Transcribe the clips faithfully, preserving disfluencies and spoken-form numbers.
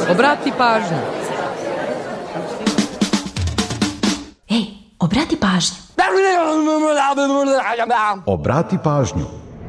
Obrati pažnju. Ej, obrati pažnju. Obrati pažnju.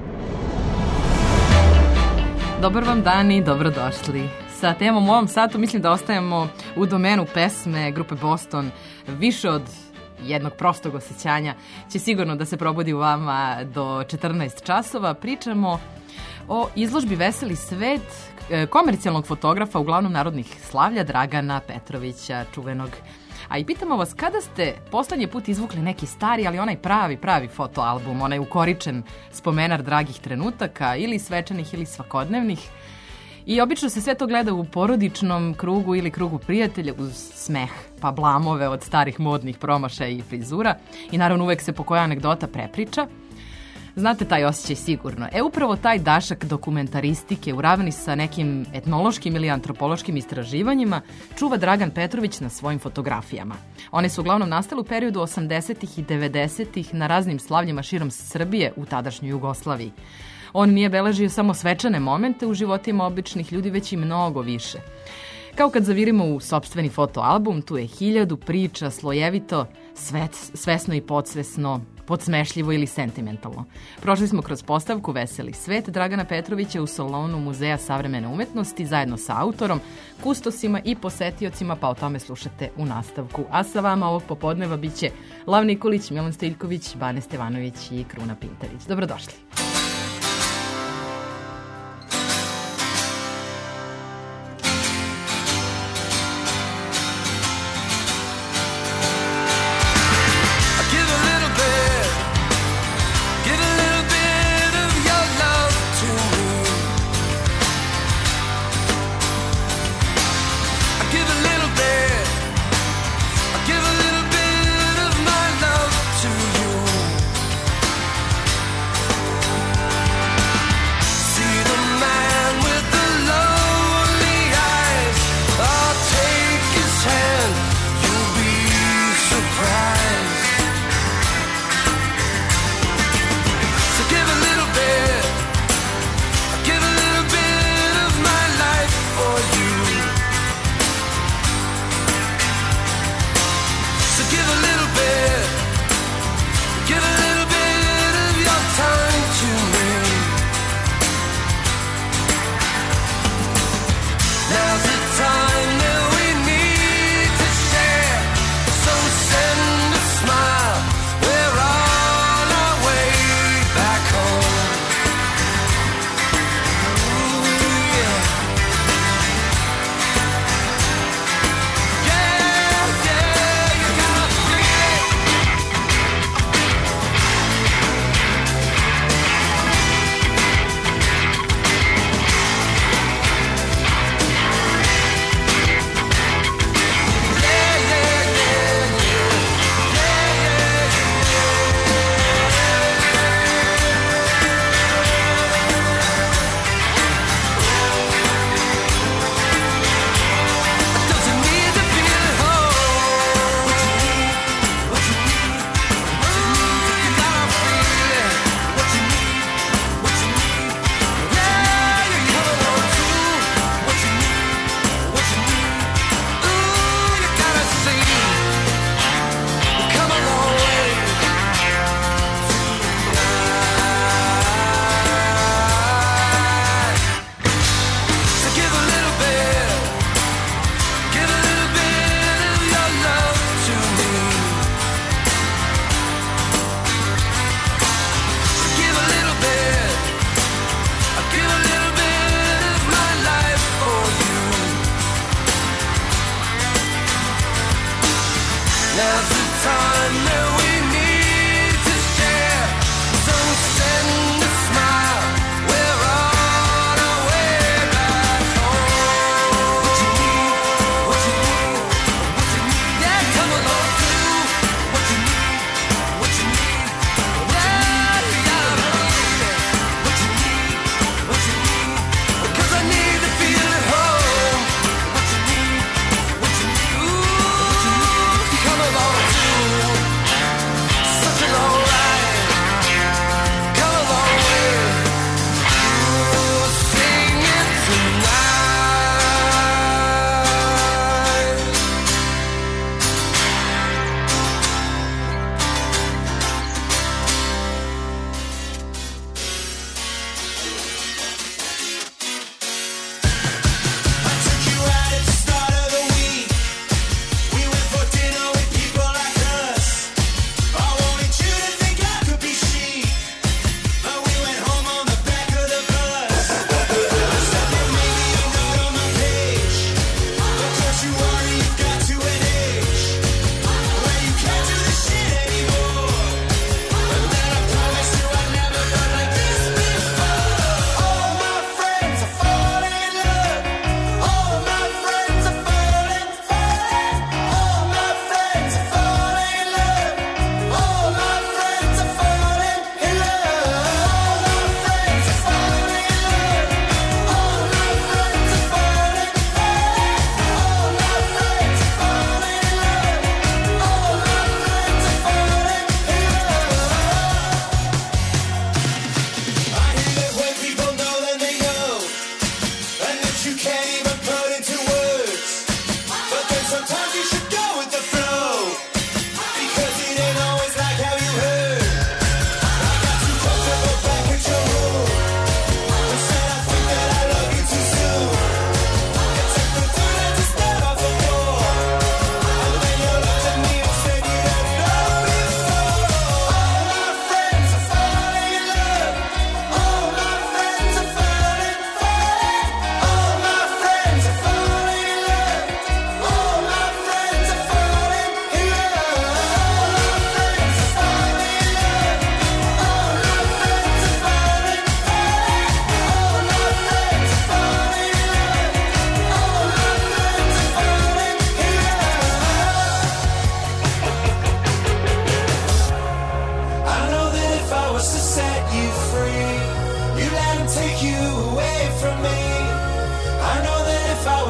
Dobar vam dan i dobrodošli. Sa temom u ovom satu mislim da ostajemo u domenu pesme grupe Boston. Više od jednog prostog osjećanja će sigurno da se probudi u vama do četrnaest časova. Pričamo o izložbi Veseli svet komercijalnog fotografa, uglavnom narodnih slavlja, Dragana Petrovića, čuvenog. A i pitamo vas, kada ste poslednji put izvukli neki stari, ali onaj pravi, pravi fotoalbum, onaj ukoričen spomenar dragih trenutaka, ili svečanih ili svakodnevnih. I obično se sve to gleda u porodičnom krugu ili krugu prijatelja uz smeh, pa blamove od starih modnih promašaja i frizura. I naravno uvek se po koja anegdota prepriča. Znate taj osjećaj sigurno. E upravo taj dašak dokumentaristike u ravni sa nekim etnološkim ili antropološkim istraživanjima čuva Dragan Petrović na svojim fotografijama. One su uglavnom nastale u periodu osamdesetih i devedesetih na raznim slavljima širom Srbije u tadašnjoj Jugoslaviji. On nije beležio samo svečane momente u životima običnih ljudi, već i mnogo više. Kao kad zavirimo u sopstveni fotoalbum, tu je hiljadu priča, slojevito, svet, svesno i podsvesno, podsmešljivo ili sentimentalno. Prošli smo kroz postavku Veseli svet Dragana Petrovića u salonu Muzeja savremene umetnosti zajedno sa autorom, kustosima i posetiocima, pa o tome slušate u nastavku. A sa vama ovog popodneva bit će Lav Nikolić, Milan Stojljković, Bane Stevanović i Kruna Pintarić. Dobrodošli.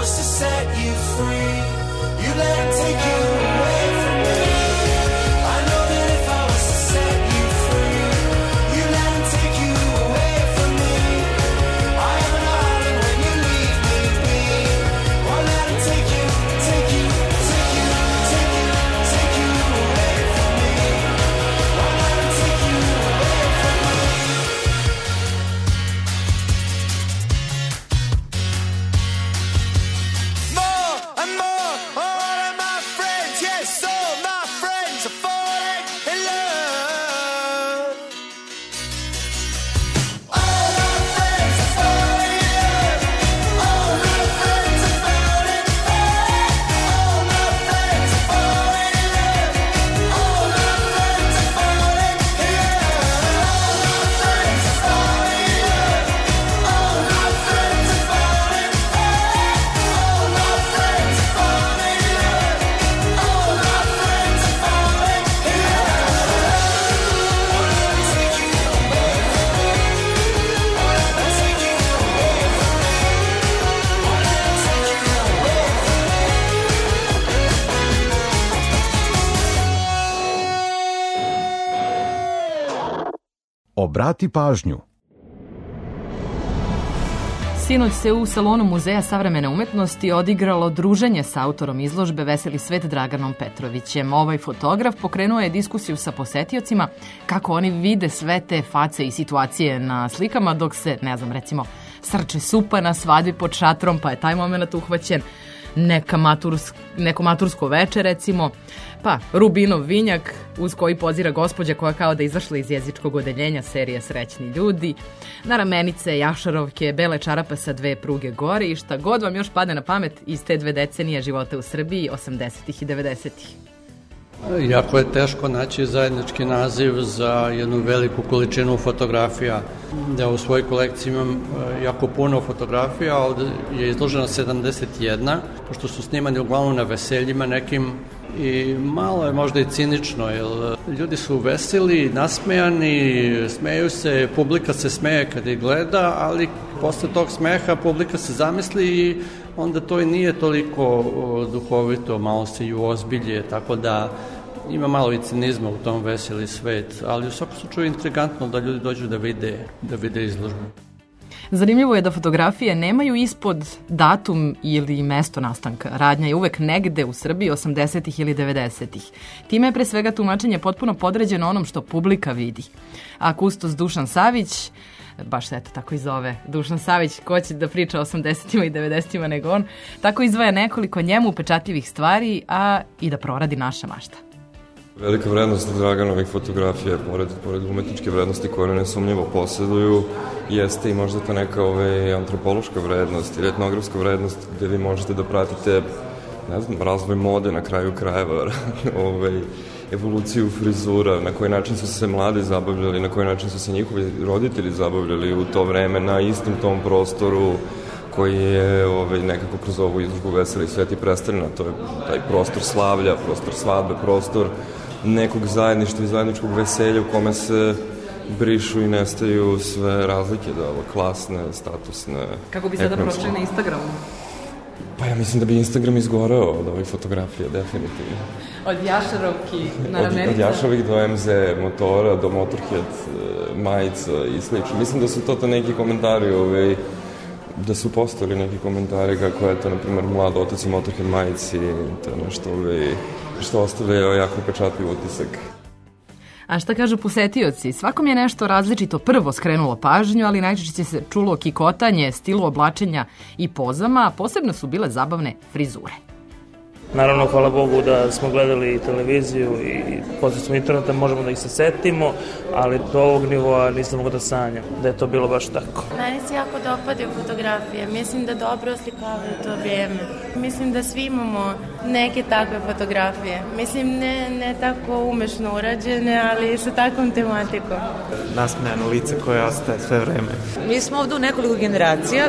was to set you free, you'd let it take you away from me. I know that if I was to set you free, you'd let it take you away from me. I am an island when you leave me be. Won't let it take you, take you, take you, take you, take you away from me. Won't let it take you away from me. More and more, all of my friends, yes, all my friends are falling in love. All my friends are falling in love. All my friends are falling in love. All my friends are falling in love. All my friends are falling in love. All my friends are falling in love. All my friends are falling in love. All my friends are falling in love. All my friends are falling in love. Won't let it take you away from me. Won't let it take you away from me. Won't let it take you away from me. Obrati pažnju. Sinoć se u salonu Muzeja savremene umetnosti odigralo druženje sa autorom izložbe Veseli svet Draganom Petrovićem. Ovaj fotograf pokrenuo je diskusiju sa posetiocima kako oni vide sve te face i situacije na slikama dok se, ne znam, recimo srče supa na svadbi pod šatrom, pa je taj moment uhvaćen, neka maturs, neko matursko veče recimo, pa Rubinov vinjak uz koji pozira gospođa koja kao da izašla iz jezičkog odeljenja serije Srećni ljudi, na ramenice jašarovke, bele čarape sa dve pruge gore i šta god vam još padne na pamet iz te dve decenije života u Srbiji, osamdesetih i devedesetih. Jako je teško naći zajednički naziv za jednu veliku količinu fotografija. Ja u svojoj kolekciji imam e, jako puno fotografija, ovde je izložena sedamdeset jedna, pošto su snimani uglavnom na veseljima nekim i malo je možda i cinično, jer ljudi su veseli, nasmejani, smeju se, publika se smeje kad ih gleda, ali posle tog smeha publika se zamisli i onda to i nije toliko o, duhovito, malo se i uozbilje, tako da ima malo i cinizma u tom veseli svet, ali u svakom slučaju je intrigantno da ljudi dođu da vide, da vide izložbu. Zanimljivo je da fotografije nemaju ispod datum ili mesto nastanka. Radnja je uvek negde u Srbiji osamdesetih ili devedesetih. Time je pre svega tumačenje potpuno podređeno onom što publika vidi. A kustos Dušan Savić, baš se eto tako i zove Dušan Savić, ko će da priča o osamdesetima i devedesetima nego on, tako izdvaja nekoliko njemu upečatljivih stvari, a i da proradi naša mašta. Velika vrednost Draganovih fotografija, pored, pored umetničke vrednosti koje one nesumnjivo posjeduju, jeste i možda ta neka ove, antropološka vrednost ili etnografska vrednost gde vi možete da pratite, ne znam, razvoj mode na kraju krajeva, ove, evoluciju frizura, na koji način su se mladi zabavljali, na koji način su se njihovi roditelji zabavljali u to vreme na istom tom prostoru koji je ovaj, nekako kroz ovu izložbu Veseli svet i predstavljena. To je taj prostor slavlja, prostor svadbe, prostor nekog zajedništva i zajedničkog veselja u kome se brišu i nestaju sve razlike, da ovo, klasne, statusne. Kako bi sada prošli na Instagramu? Pa ja mislim da bi Instagram izgoreo od ovih fotografija, definitivno. Od jašarovki na ramenice? Od, od jašarovih do em ze motora, do Motorhead majica i slično. Mislim da su to to neki komentari, ovaj, da su postali neki komentari kako je to, na primjer, mlad otac u Motorhead majici, to je nešto ovaj, što ostavlja jako pečatljiv utisak. A šta kažu posetioci? Svakom je nešto različito prvo skrenulo pažnju, ali najčešće se čulo kikotanje, stilu oblačenja i pozama, a posebno su bile zabavne frizure. Naravno, hvala Bogu da smo gledali televiziju i posredstvom interneta možemo da ih se setimo, ali do ovog nivoa nisam mogu da sanjam da je to bilo baš tako. Meni se jako dopadaju fotografije. Mislim da dobro oslikavaju to vrijeme. Mislim da svi imamo neke takve fotografije. Mislim, ne, ne tako umešno urađene, ali sa takvom tematikom. Nasmejano lice koje ostaje sve vreme. Mi smo ovde u nekoliko generacija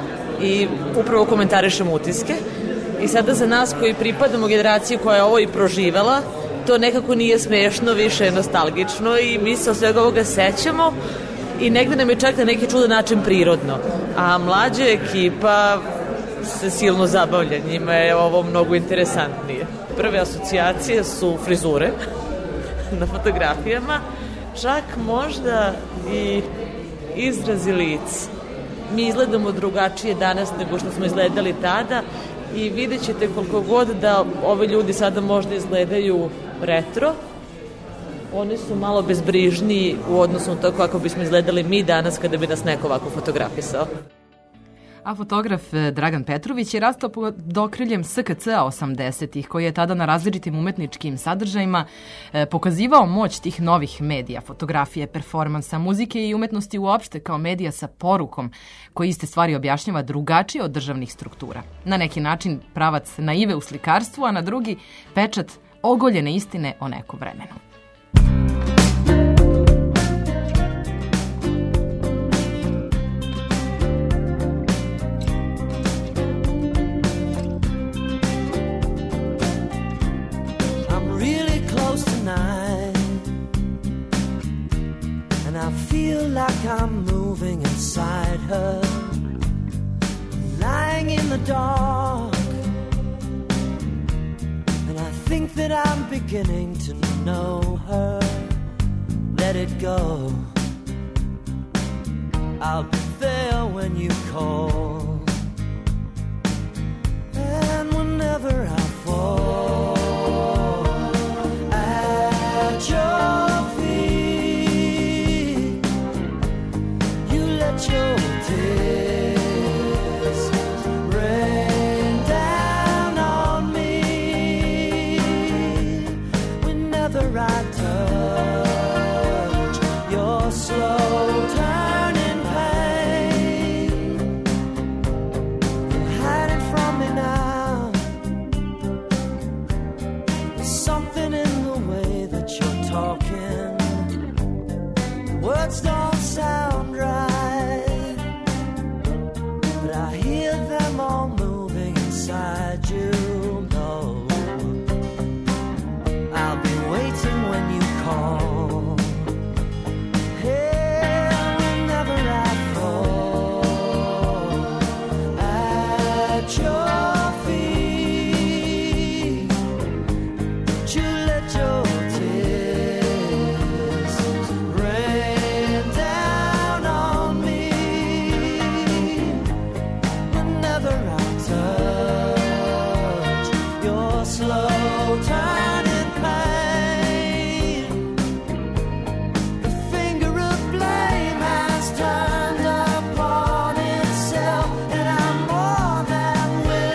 i upravo komentarišemo utiske. I sada za nas koji pripadamo generaciji koja je ovo i proživela, to nekako nije smešno, više je nostalgično i mi se od svega ovoga sećamo i negde nam je čak na neki čudan način prirodno. A mlađa ekipa se silno zabavlja. Njima je ovo mnogo interesantnije. Prve asocijacije su frizure na fotografijama, čak možda i izrazi lica. Mi izgledamo drugačije danas nego što smo izgledali tada i vidjet ćete koliko god da ove ljudi sada možda izgledaju retro, oni su malo bezbrižniji u odnosu na to kako bismo izgledali mi danas kada bi nas neko ovako fotografisao. A fotograf Dragan Petrović je rastao pod okriljem S K C-a osamdesetih, koji je tada na različitim umetničkim sadržajima pokazivao moć tih novih medija, fotografije, performansa, muzike i umetnosti uopšte kao medija sa porukom koji iste stvari objašnjava drugačije od državnih struktura. Na neki način pravac naive u slikarstvu, a na drugi pečat ogoljene istine o nekom vremenu. Like I'm moving inside her, lying in the dark, and I think that I'm beginning to know her. Let it go, I'll be there when you call, and whenever I fall at your your tears rain down on me whenever I touch your slow turning pain. You're hiding from me now. There's something in the way that you're talking. Words don't sound right. I hear them all moving inside you. No, I'll be waiting when you call. Hey, whenever I fall at your feet, you let your tears rain down on me. Slow turning pain. The finger of blame has turned upon itself, and I'm more than willing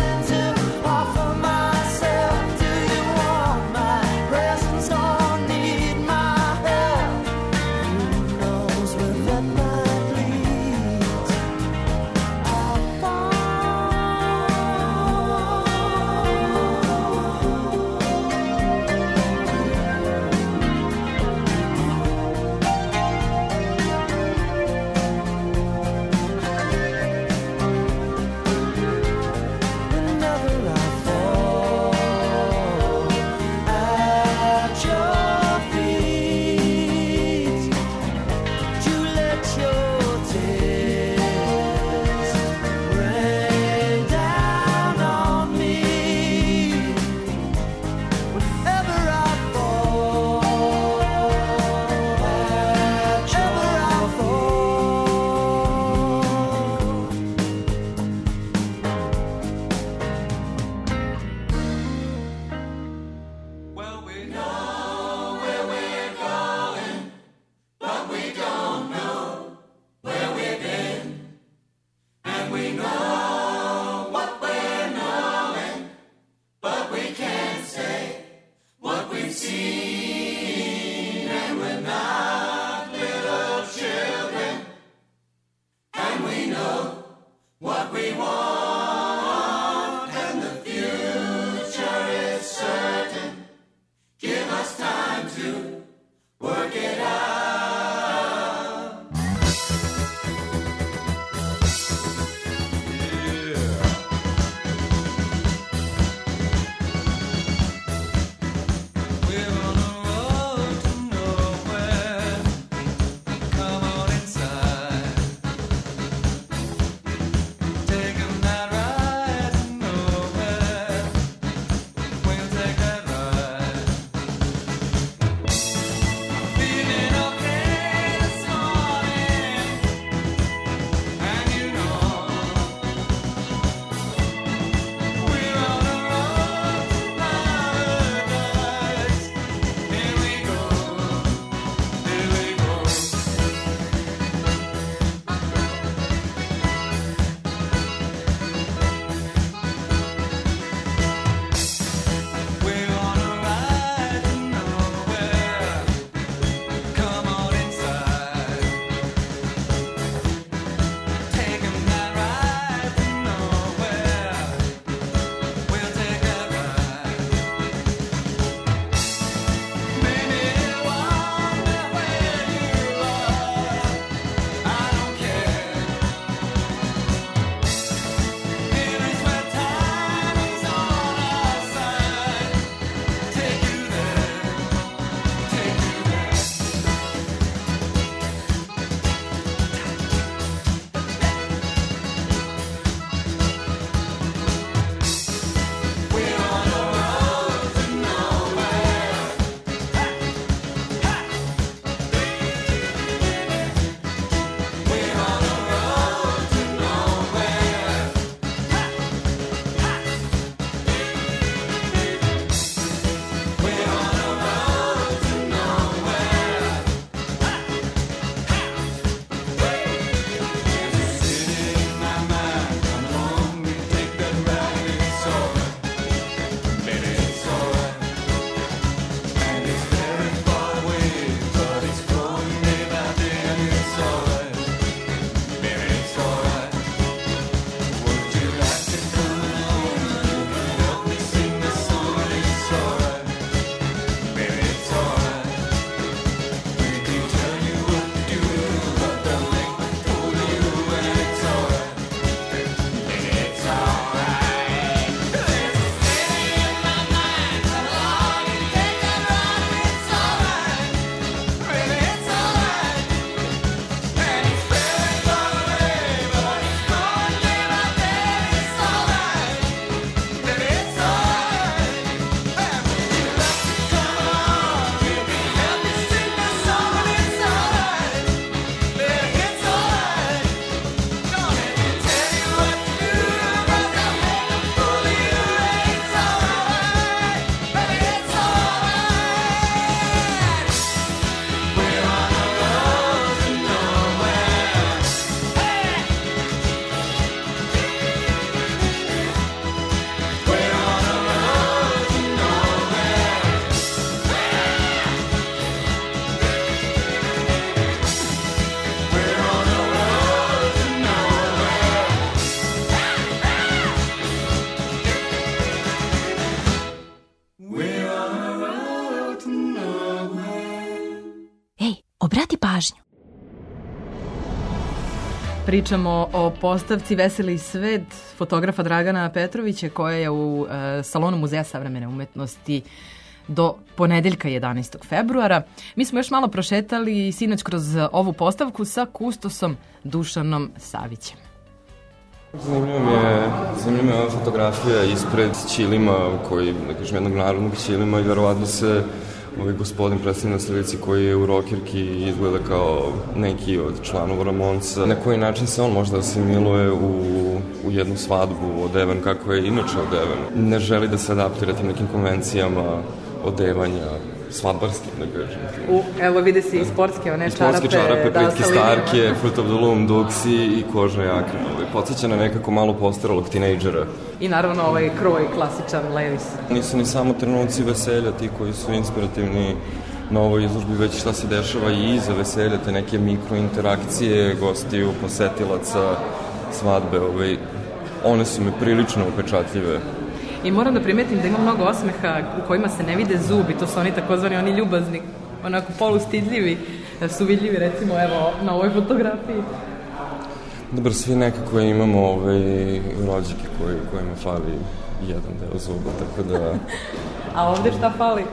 Pričamo o postavci Veseli svet fotografa Dragana Petrovića koja je u e, salonu Muzeja savremene umetnosti do ponedeljka jedanaestog februara. Mi smo još malo prošetali sinoć kroz ovu postavku sa kustosom Dušanom Savićem. Zanimljiva mi je, zanimljiva mi je ova fotografija ispred ćilima, koji, da kažem, jednog narodnog ćilima i verovatno se ovaj gospodin predstavlja na slici koji je u rokirki i izgleda kao neki od članova Ramonsa. Na koji način se on možda asimiluje u, u jednu svadbu odevan kako je inače odevan. Ne želi da se adaptira tim nekim konvencijama odevanja svadbarskim, da kažem. U, evo vide se i sportske, one čarape. Sportske čarape, da, plitke starke, Fruit of the Loom, duksi i kožne jakne. Podsjeća na nekako malo postaralog tinejdžera. I naravno ovaj kroj klasičan Levis. Nisu ni samo trenuci veselja ti koji su inspirativni na ovoj izložbi, već šta se dešava i iza veselja, te neke mikrointerakcije gostiju, posetilaca, svadbe. Ovaj, one su mi prilično upečatljive. I moram da primetim da ima mnogo osmeha u kojima se ne vide zubi, to su oni takozvani oni ljubazni, onako polustidljivi, su vidljivi recimo evo na ovoj fotografiji. Dobro, svi nekako imamo ovaj, rođake koji, kojima fali jedan deo zuba, tako da... A ovde šta fali?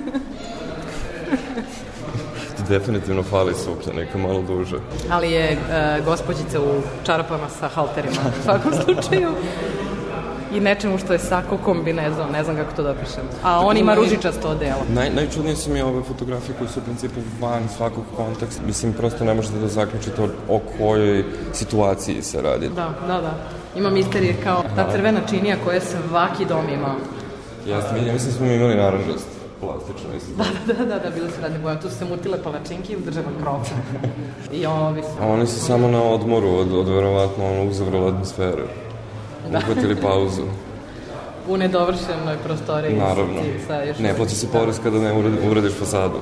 Definitivno fali suplja, neka malo duže. Ali je e, gospođica u čarapama sa halterima u svakom slučaju. I nečemu što je sako kombinezon, ne znam kako to da opišem. A on ima ružičasto odelo. Naj, najčudnije su mi ove fotografije koje su u principu van svakog konteksta. Mislim, prosto ne možete da zaključite o, o kojoj situaciji se radi. Da, da, da. Ima misterije kao ta crvena činija koja svaki dom ima. Jeste, ja mislim da smo mi imali naranđast. Plastično, mislim. Da, da, da, da, bile su radne boje. Tu su se mutile palačinke i udržava kropa. I ovi su... A oni su samo na odmoru od, od verovatno ono uzavrala atmosfere. Uhvatili pauzu. U nedovršenoj prostoriji. Naravno. Ne plaća se porez kada ne uradiš fasadu.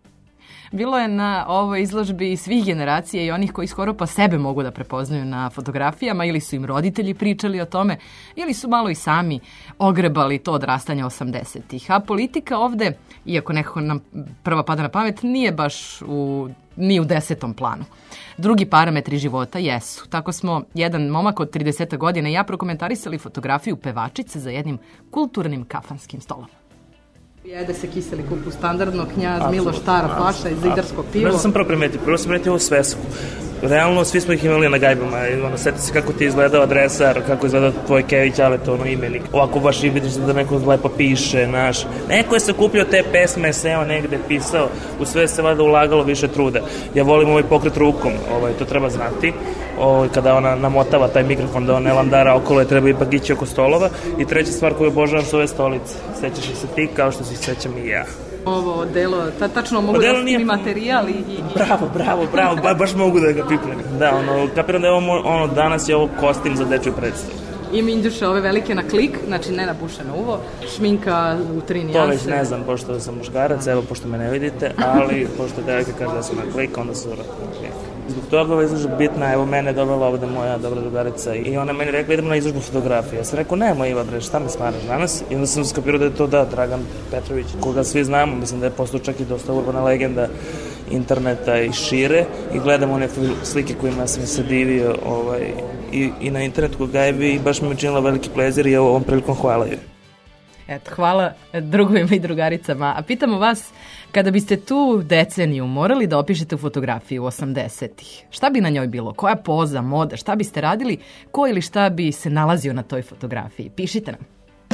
Bilo je na ovoj izložbi svih generacija i onih koji skoro pa sebe mogu da prepoznaju na fotografijama, ili su im roditelji pričali o tome, ili su malo i sami ogrebali to odrastanje osamdesetih. A politika ovde, iako nekako nam prva pada na pamet, nije baš u, ni u desetom planu. Drugi parametri života jesu. Tako smo jedan momak od trideset godina i ja prokomentarisali fotografiju pevačice za jednim kulturnim kafanskim stolom. Jede se kiseli kupus standardno, Knjaz Miloš, stara flaša i zidarsko pivo. Možda sam prvo primetio, prvo sam primetio ovu svesku. Realno, svi smo ih imali na gajbama. Ono, sjeti se kako ti je izgledao adresar, kako je izgledao tvoj Kević, ali to ono imenik. Ovako baš i vidiš da neko lepo piše, naš. Neko je se kupio te pesme, seo negde, pisao, u sve se vada ulagalo više truda. Ja volim ovaj pokret rukom, ovaj, to treba znati. Ovaj, kada ona namotava taj mikrofon da on ne landara okolo, je treba ipak ići oko stolova. I treća stvar koju obožavam su ove stolice. Sećaš ih se ti kao što se sećam i ja. Ovo delo, ta, tačno mogu da snimi materijal i, i... Bravo, bravo, bravo, ba, baš mogu da ga pipnem. Da, ono, kapiram da je ovo, ono, danas je ovo kostim za dečju predstavu. I minđuše ove velike na klik, znači ne nabušeno uvo, šminka u tri nijanse. To već ne znam, pošto sam muškarac, evo, pošto me ne vidite, ali pošto devojka kaže da su na klik, onda su na klik. Zbog toga ova izložba bitna, evo mene je dovela ovde moja dobra drugarica i ona meni rekla idemo na izložbu fotografije. Ja sam rekao nema Iva bre, šta me smaraš danas? I onda sam skapirao da je to da, Dragan Petrović, koga svi znamo, mislim da je postao čak i dosta urbana legenda interneta i šire i gledam one slike kojima sam se divio ovaj, i, i na internetu kod gajbi i baš mi učinila veliki plezir i ovom prilikom hvala joj. Eto, hvala drugovima i drugaricama. A pitamo vas, kada biste tu deceniju morali da opišete u fotografiji u osamdesetih, šta bi na njoj bilo? Koja poza, moda, šta biste radili? Ko ili šta bi se nalazio na toj fotografiji? Pišite nam.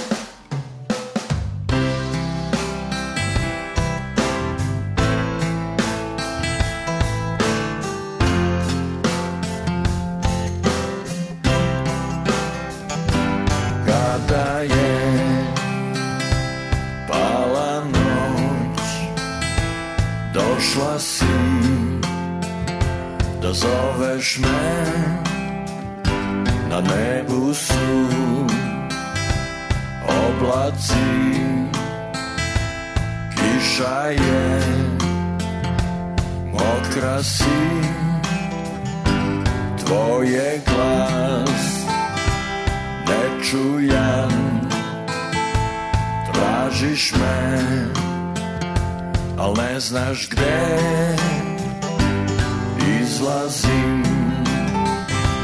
Kada je pala noć, došla si da zoveš me, na nebu su oblaci, kiša je, mokra si, tvoj je glas nečujan, tražiš me, al ne znaš gde, izlazim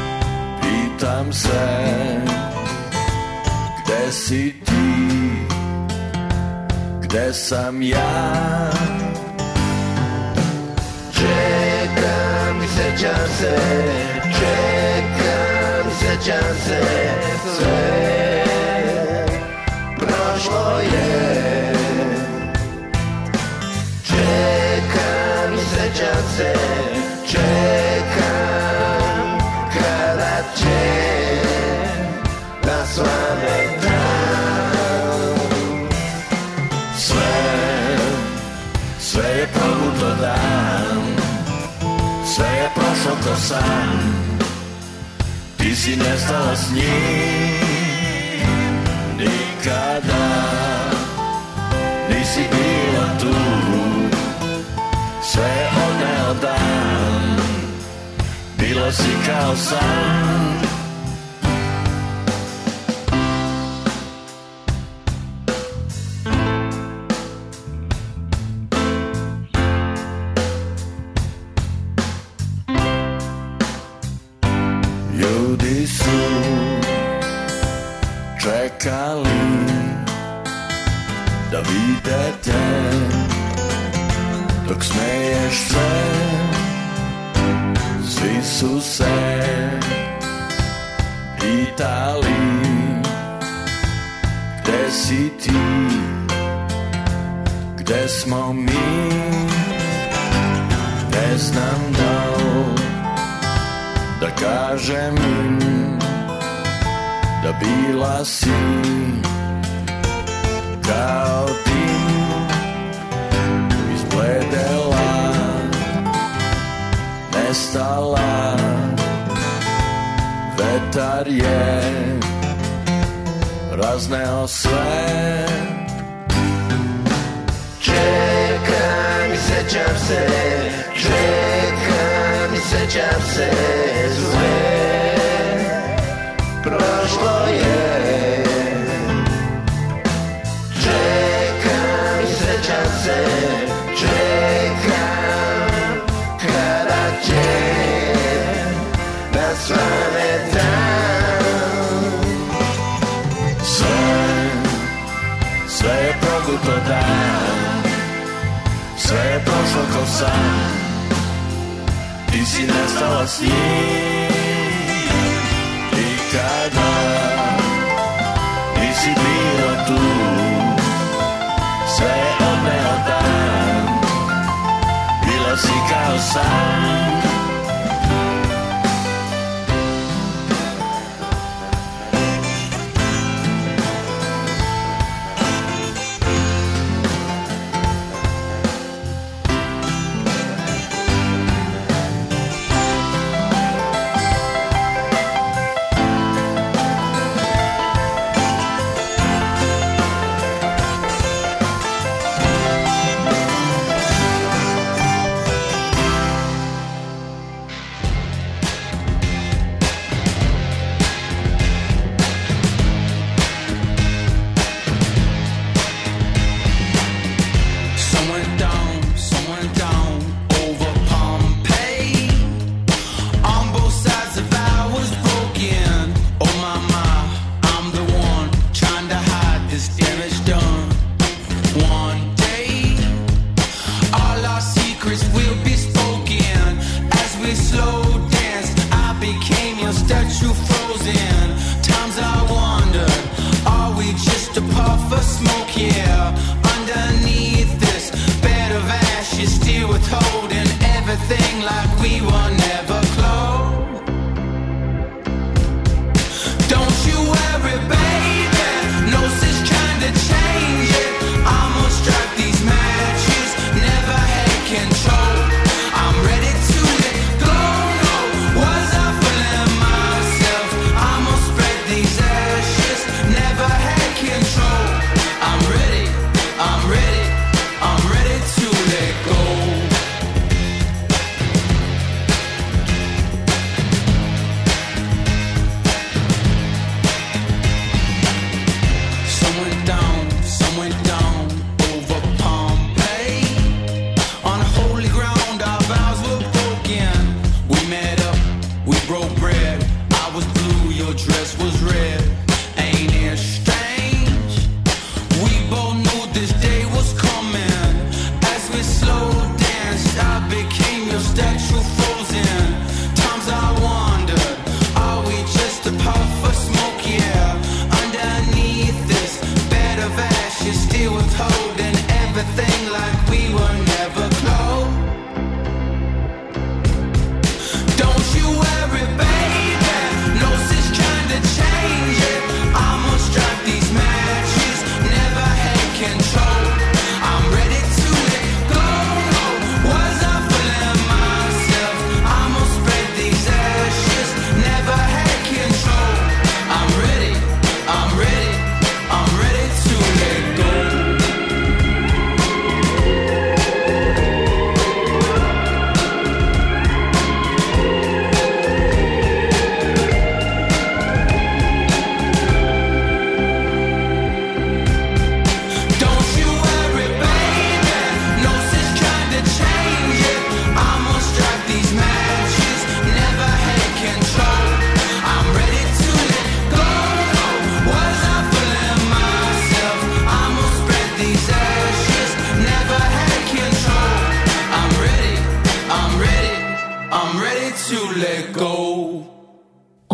pitam se gde si ti, gde sam ja. Čekam i sećam se, čekam i sećam se, sve prošlo je. Čekam i sećam se, čekam kada će da svane dan. Sve, sve je probuto dan, sve je prošlo ko san, ti si nestala s njim, nikada nisi bila tu, sve je odneo dan, bilo si kao san. Ljudi su čekali da vide te, dok smeješ se, svi su se pitali gde si ti, gde smo mi, ne znam da li da kažem im da bila si kao dim, izbledela, nestala, vetar je razneo sve. Čekam i sećam se, čekam i sećam se, sve prošlo je. Čekam i sećam se, čekam kada će da svane dan. Sve, sve je proguto dan, sve je prošlo ko san, ti si nestala s njim, nikada nisi bila tu, sve je odneo dan, bila si kao san.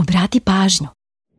Obrati pažnju.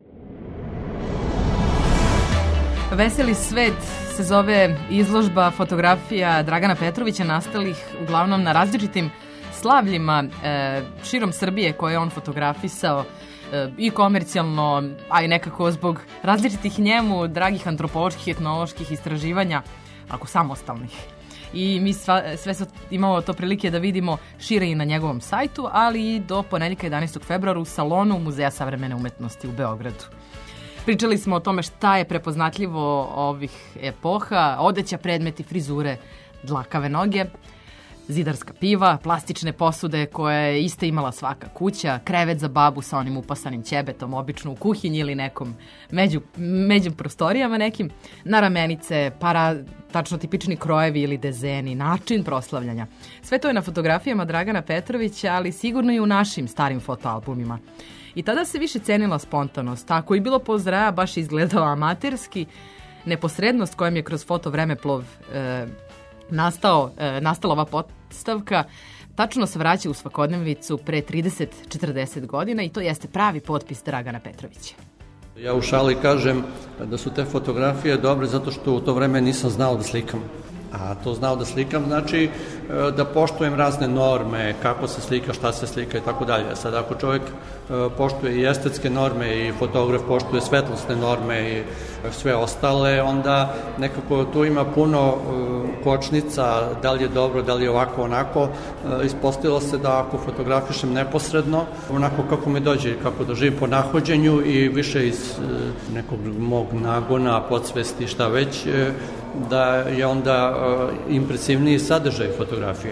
Veseli svet se zove izložba fotografija Dragana Petrovića nastalih uglavnom na različitim slavljima e, širom Srbije koje je on fotografisao e, i komercijalno, a i nekako zbog različitih njemu dragih antropoloških i etnoloških istraživanja, ako samostalnih. I mi sva, sve su imamo to prilike da vidimo šire i na njegovom sajtu, ali i do ponedjeljka jedanaestog februara u salonu Muzeja savremene umetnosti u Beogradu. Pričali smo o tome šta je prepoznatljivo ovih epoha, odeća, predmeti, frizure, dlakave noge, zidarska piva, plastične posude koje je iste imala svaka kuća, krevet za babu sa onim upasanim ćebetom, obično u kuhinji ili nekom među, među prostorijama nekim, na ramenice, para, tačno tipični krojevi ili dezeni, način proslavljanja. Sve to je na fotografijama Dragana Petrovića, ali sigurno i u našim starim fotoalbumima. I tada se više cenila spontanost, ako je bilo pozdraja baš izgledao amaterski, neposrednost kojom je kroz foto vremeplov e, nastao, e, nastala ova postavka, tačno se vraća u svakodnevicu pre trideset do četrdeset godina i to jeste pravi potpis Dragana Petrovića. Ja u šali kažem da su te fotografije dobre zato što u to vreme nisam znao da slikam. A to znao da slikam znači da poštujem razne norme, kako se slika, šta se slika i tako dalje. Sad ako čovjek poštuje i estetske norme i fotograf poštuje svetlosne norme i sve ostale, onda nekako tu ima puno kočnica, da li je dobro, da li je ovako, onako. Ispostavilo se da ako fotografišem neposredno, onako kako mi dođe, kako da živim po nahođenju i više iz nekog mog nagona, podsvesti, šta već, da je onda uh, impresivniji sadržaj fotografije.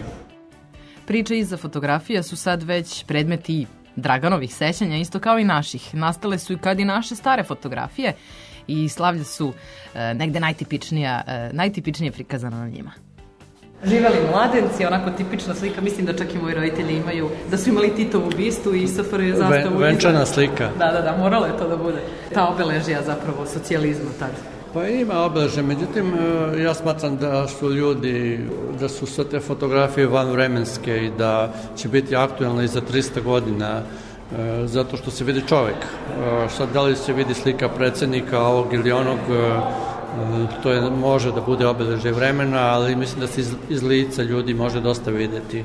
Priče iza fotografija su sad već predmeti Draganovih sećanja, isto kao i naših. Nastale su i kad i naše stare fotografije i slavlja su uh, negde najtipičnija, uh, najtipičnije prikazano na njima. Živeli mladenci, onako tipična slika, mislim da čak i moji roditelji imaju, da su imali Titovu bistu i S F R J zastavu. Venčana slika. Da, da, da, moralo je to da bude. Ta obeležija zapravo socijalizma tada. Pa ima obeležje, međutim ja smatram da su ljudi, da su sve te fotografije vanvremenske i da će biti aktuelne i za trista godina, zato što se vidi čovjek. Sad da li se vidi slika predsjednika ovog ili onog, to je, može da bude obeležje vremena, ali mislim da se iz, iz lica ljudi može dosta vidjeti.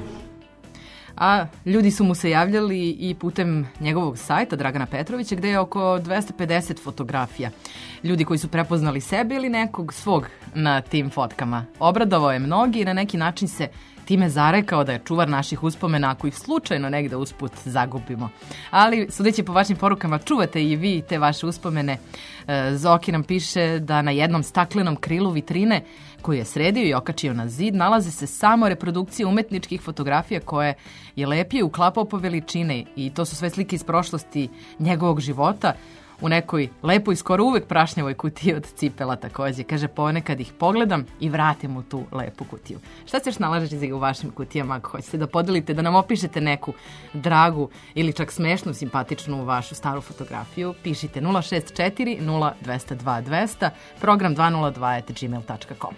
A ljudi su mu se javljali i putem njegovog sajta Dragana Petrovića, gde je oko dvesta pedeset fotografija. Ljudi koji su prepoznali sebe ili nekog svog na tim fotkama. Obradovao je mnogi i na neki način se time zarekao da je čuvar naših uspomena ako ih slučajno negde usput zagubimo. Ali, sudeći po vašim porukama, čuvate i vi te vaše uspomene. Zoki nam piše da na jednom staklenom krilu vitrine koju je sredio i okačio na zid nalaze se samo reprodukcije umetničkih fotografija koje je lepije uklapao po veličine i to su sve slike iz prošlosti njegovog života u nekoj lepoj, skoro uvek prašnjavoj kutiji od cipela takođe. Kaže, ponekad ih pogledam i vratim u tu lepu kutiju. Šta se još nalaže u vašim kutijama ako hoćete da podelite, da nam opišete neku dragu ili čak smešnu, simpatičnu vašu staru fotografiju? Pišite nula šest četiri nula dva nula dva dva nula zero, program dva nula dva at gmail dot com.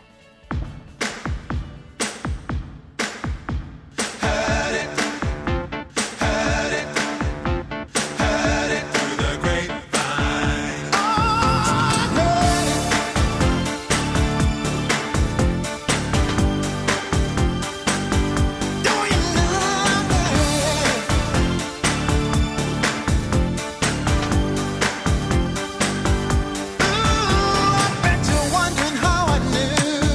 Bet you're wondering how I knew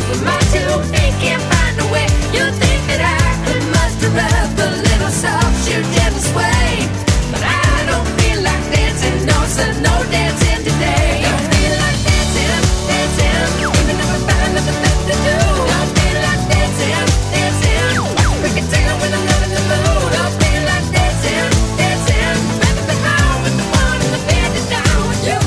with my two feet, can't find a way. You think that I could muster up a little soft shoe gentle sway, but I don't feel like dancing, no son, no dancing today. Don't feel like dancing, dancing, even if I find nothing left to do. Don't feel like dancing, dancing, break it down when I'm not in the mood. Don't feel like dancing, dancing, rather than out with the one and the band is down with you.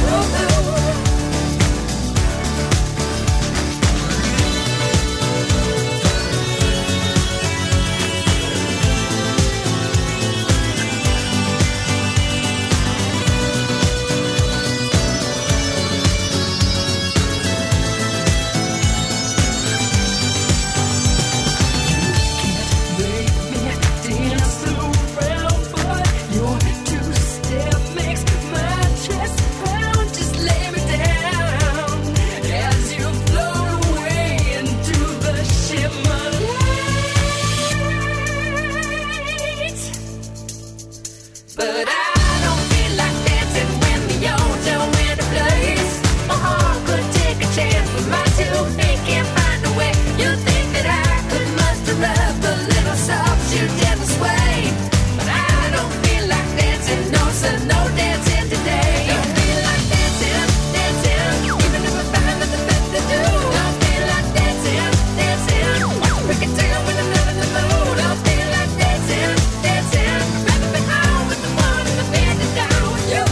But I don't feel like dancing when the ozone went to place. My heart could take a chance, but my two feet can't find a way. You think that I could muster up a little soft shoe gentle sway, but I don't feel like dancing, no son, no dancing today. Don't feel like dancing, dancing, even if I find nothing left to do. Don't feel like dancing, dancing, break it down when I'm not in the mood. Don't feel like dancing, dancing, rather than out with the one and the band is down with you.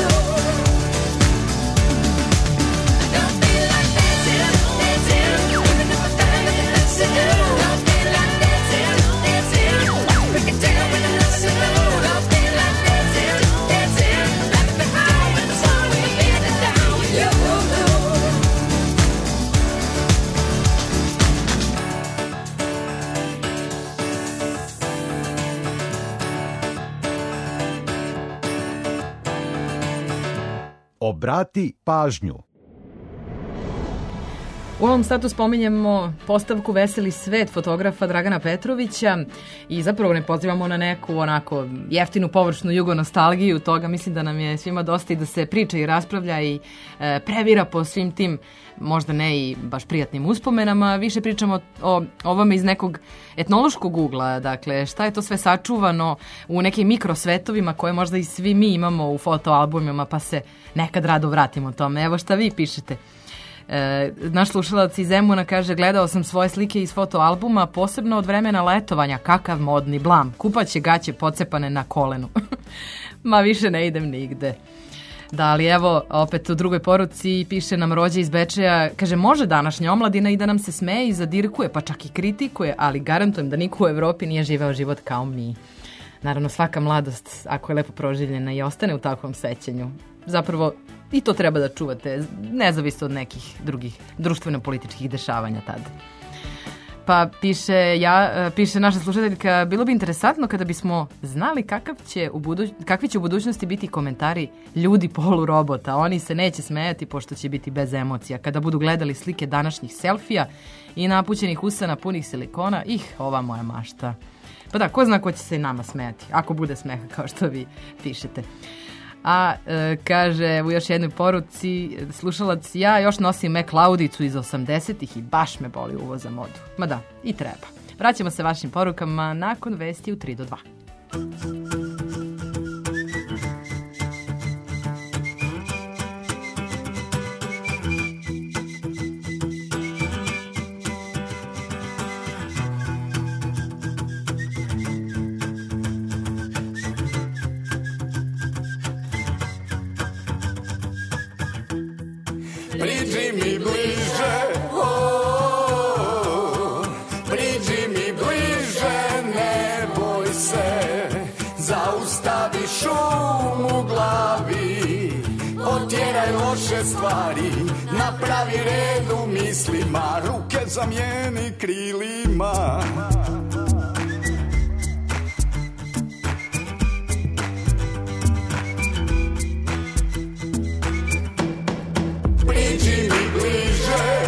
Don't feel like dancing, dancing, even if I find nothing left to do. Don't feel like dancing, dancing, break it down when I'm not in the mood. Don't feel like dancing, dancing, rather than out with the one and the band is down with you. Obrati pažnju. U ovom satu spominjemo postavku Veseli svet fotografa Dragana Petrovića i zapravo ne pozivamo na neku onako jeftinu površnu jugonostalgiju toga. Mislim da nam je svima dosta i da se priča i raspravlja i e, previra po svim tim, možda ne i baš prijatnim uspomenama. Više pričamo o ovome iz nekog etnološkog ugla, dakle šta je to sve sačuvano u nekim mikrosvetovima koje možda i svi mi imamo u fotoalbumima, pa se nekad rado vratimo tome. Evo šta vi pišete. E, naš slušalac iz Zemuna kaže: gledao sam svoje slike iz fotoalbuma, posebno od vremena letovanja, kakav modni blam, kupaće gaće pocepane na kolenu. Ma više ne idem nigde. Da, ali evo, opet u drugoj poruci piše nam Rođe iz Bečeja, kaže: može današnja omladina i da nam se smeje i zadirkuje, pa čak i kritikuje, ali garantujem da niko u Evropi nije živeo život kao mi. Naravno, svaka mladost, ako je lepo proživljena, i ostane u takvom sećanju. Zapravo, i to treba da čuvate, nezavisno od nekih drugih društveno-političkih dešavanja tada. Pa piše, ja, piše naša slušateljka: bilo bi interesantno kada bismo znali kakav će u buduć, kakvi će u budućnosti biti komentari ljudi polurobota. Oni se neće smejati pošto će biti bez emocija. Kada budu gledali slike današnjih selfija i napućenih usana punih silikona, ih, ova moja mašta. Pa da, ko zna ko će se i nama smejati, ako bude smeha kao što vi pišete. A e, kaže u još jednoj poruci slušalac: ja još nosim McLeodicu iz osamdesetih i baš me boli uvo za modu. Ma da, i treba. Vraćamo se vašim porukama nakon vesti u tri do dva. Priđi mi bliže, oh, priđi mi bliže, ne boj se, zaustavi šum u glavi, otjeraj loše stvari, napravi red u mislima, ruke zamijeni krilima. Priđi mi bliže,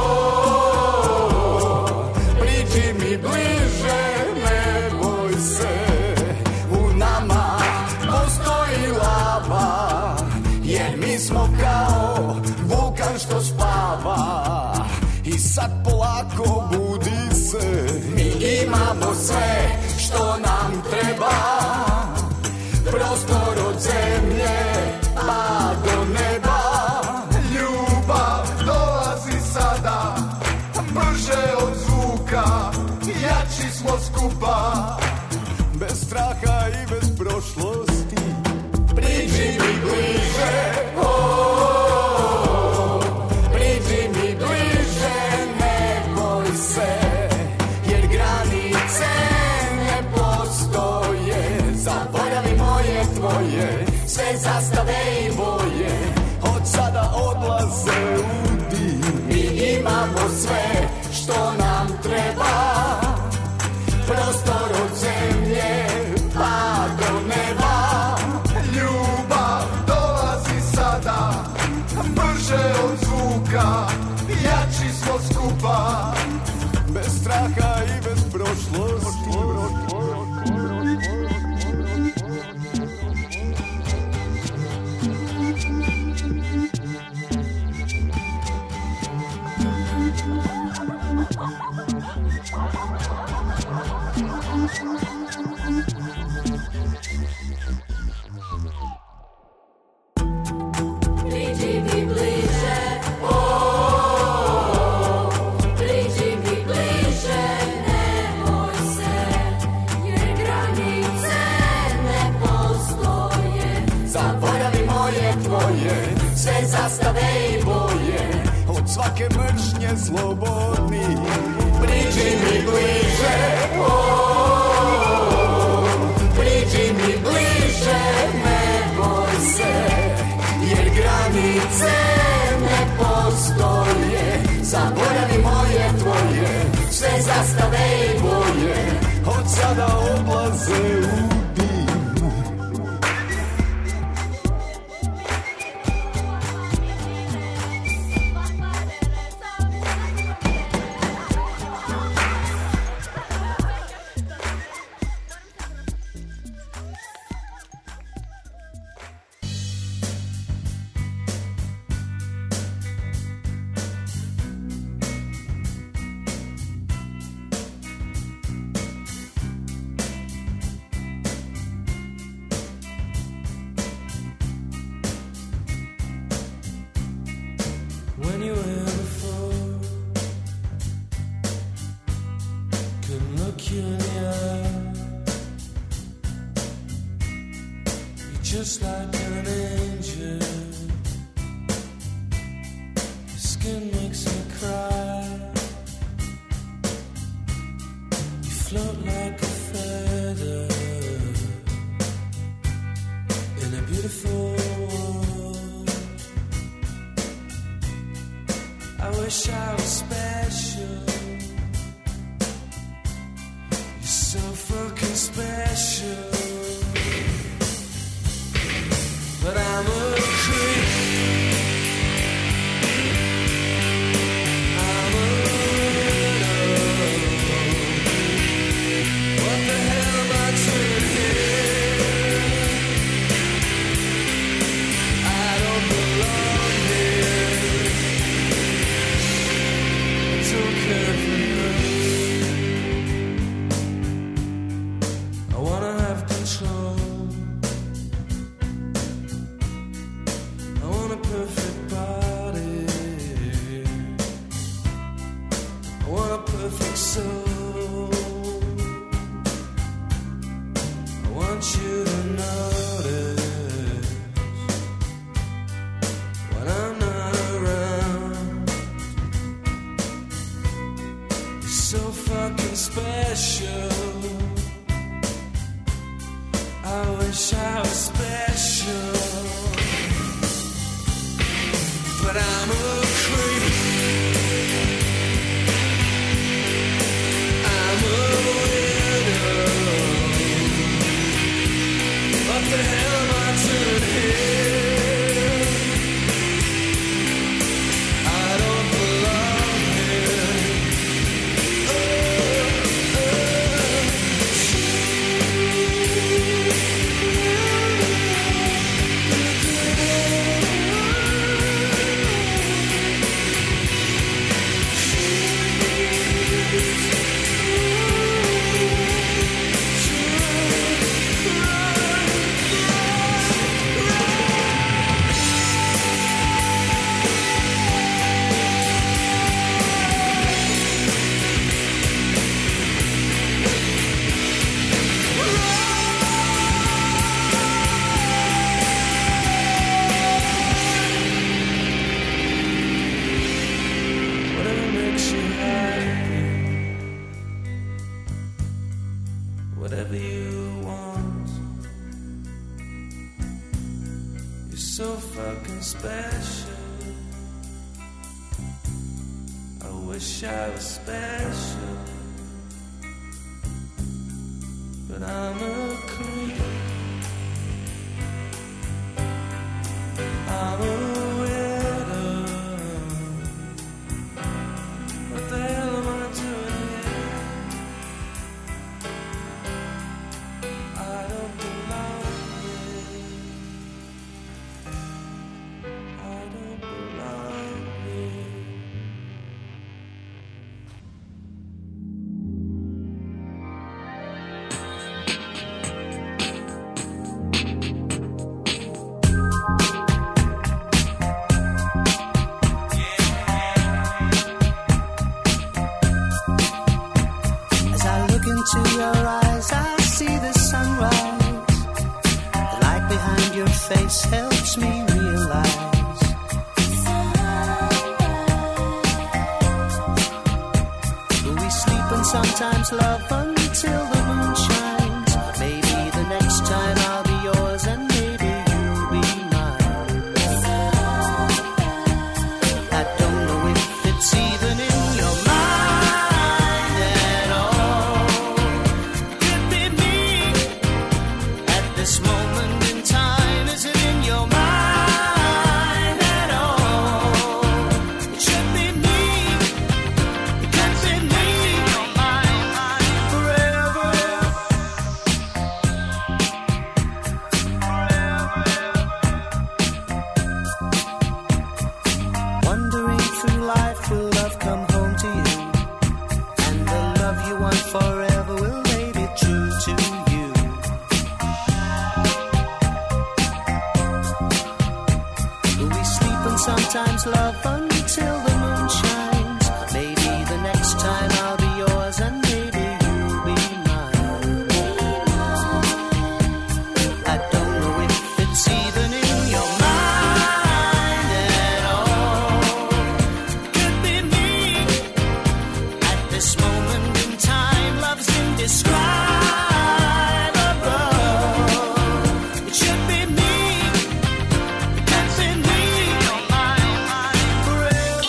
oh, priđi mi bliže, ne boj se, u nama postoji lava, jer mi smo kao vulkan što spava, I sad polako budi se. Mi imamo sve što nam treba, prostor od zemlje pa do neba. Ljubav dolazi sada, brže od zvuka, jači smo skupa, bez straha i bez prošlosti. Priđi mi bliže, oh, oh, priđi mi bliže, ne boj se, jer granice ne postoje. Zaboravi moje tvoje, sve zastave i boje, od sada odlaze u dim. Mi imamo sve što nam treba, prostor od zemlje pa do neba. Ljubav dolazi sada, brže od zvuka, jači smo skupa, bez straha i bez prošlosti. Priđi mi bliže, oh, priđi mi bliže, ne boj se, jer granice ne postoje. Zaboravi moje tvoje, sve zastave i boje, od svake mržnje slobodni. Priđi mi bliže, oh, priđi mi bliže, ne boj se, jer granice ne postoje. Zaboravi moje tvoje, sve zastave i boje, od sada odlaze u dim. When you were before, couldn't look you in the eye. You're just like an angel. Your skin makes me cry. You float like a feather in a beautiful world. I wish I was special. You're so fucking special. But I'm a creep. I'm a widow. What the hell am I doing here? I don't belong here. Don't care for us. I wanna have control. I want a perfect body. I want a perfect soul. I want you to notice when I'm not around. You're so fucking special. I wish I was special. But I'm a creep. I'm a widow. What the hell am I doing here? I don't belong here. Oh, oh. special. I wish I was special, but I'm a creep. I'm a widow. What the hell am I doing here? I don't belong here. I don't belong here. As I look into your eyes, I see the sunrise. The light behind your face helps me realize we sleep and sometimes love until the moon shines. Maybe the next time I'll be yours and maybe you'll be mine. I don't know if it's even in your mind at all. Could be me at this moment in time. Is it in your mind at all? It should be me. It could be me. Your mind forever. Wandering through life, will love come home to you? And the love you want forever, will they be true to you? Will we sleep and sometimes love until the moon shines? Maybe the next time I'll be yours and maybe you'll be mine. I don't know if it's even in your mind at all. Could be me at this moment in time. Love's indescribable. It should be me. It can't be me. Your mind forever.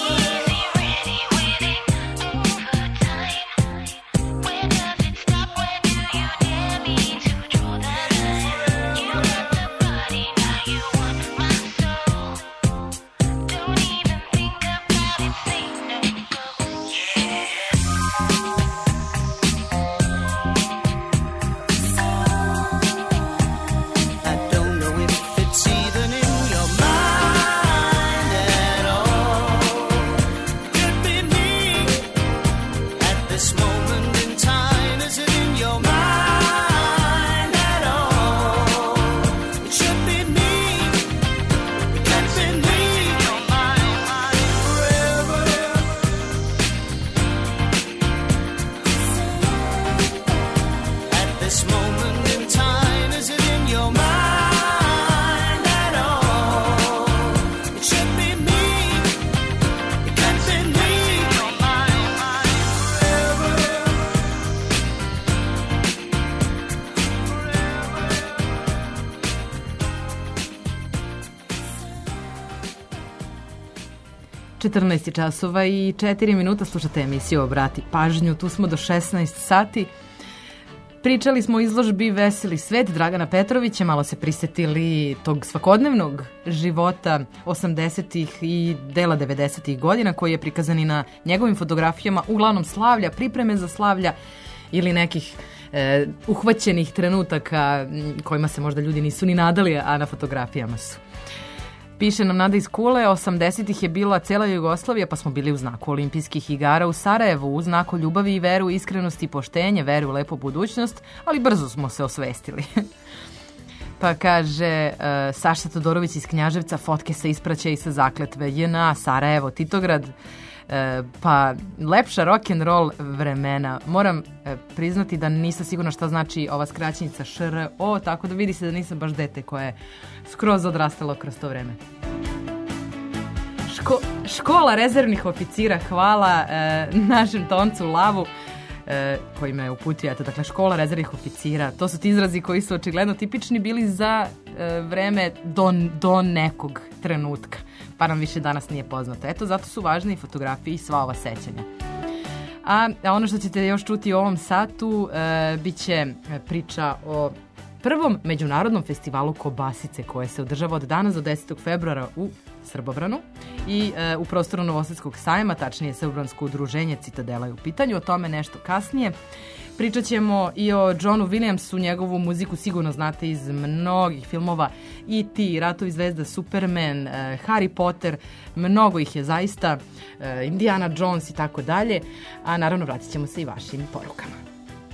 I don't know if it's even in your mind at all. Could be me at this moment in time. Is it in your mind at all? It should be me. It can't be me. Your mind forever. At this moment in time, is it in your mind at all? It should be me. It can't be me. Your mind forever. četrnaest časova i četiri minuta, slušate emisiju Obrati pažnju, tu smo do šesnaest sati. Pričali smo o izložbi Veseli svet Dragana Petrovića, malo se prisetili tog svakodnevnog života osamdesetih i dela devedesetih godina koji je prikazan i na njegovim fotografijama, uglavnom slavlja, pripreme za slavlja ili nekih e, uhvaćenih trenutaka m, kojima se možda ljudi nisu ni nadali, a na fotografijama su. Piše nam Nada iz Kule, osamdesetih je bila cela Jugoslavija, pa smo bili u znaku olimpijskih igara u Sarajevu, u znaku ljubavi i veru, iskrenosti i poštenje, veru u lepu budućnost, ali brzo smo se osvestili. Pa kaže uh, Saša Todorović iz Knjaževca, fotke sa ispraćaja i sa zakletve, J N A, Sarajevo, Titograd, uh, pa lepša rock'n'roll vremena. Moram uh, priznati da nisam sigurna šta znači ova skraćenica Š R O, tako da vidi se da nisam baš dete koje je skroz odrastalo kroz to vreme. Ško, škola rezervnih oficira, hvala e, našem Toncu Lavu e, koji me uputio, eto, dakle, škola rezervnih oficira, to su ti izrazi koji su očigledno tipični bili za e, vreme do, do nekog trenutka. pa nam više danas nije poznato. Eto, zato su važne i fotografije i sva ova sećanja. A, a ono što ćete još čuti u ovom satu e, bit će priča o prvom međunarodnom festivalu kobasice koje se održava od danas do desetog februara u Srbobranu i e, u prostoru Novosadskog sajma, tačnije Srbobransko udruženje Citadela je u pitanju, o tome nešto kasnije. Pričat ćemo i o Johnu Williamsu, njegovu muziku sigurno znate iz mnogih filmova, E T, Ratovi zvezda, Superman, e, Harry Potter, mnogo ih je zaista, e, Indiana Jones i tako dalje, a naravno vratit ćemo se i vašim porukama.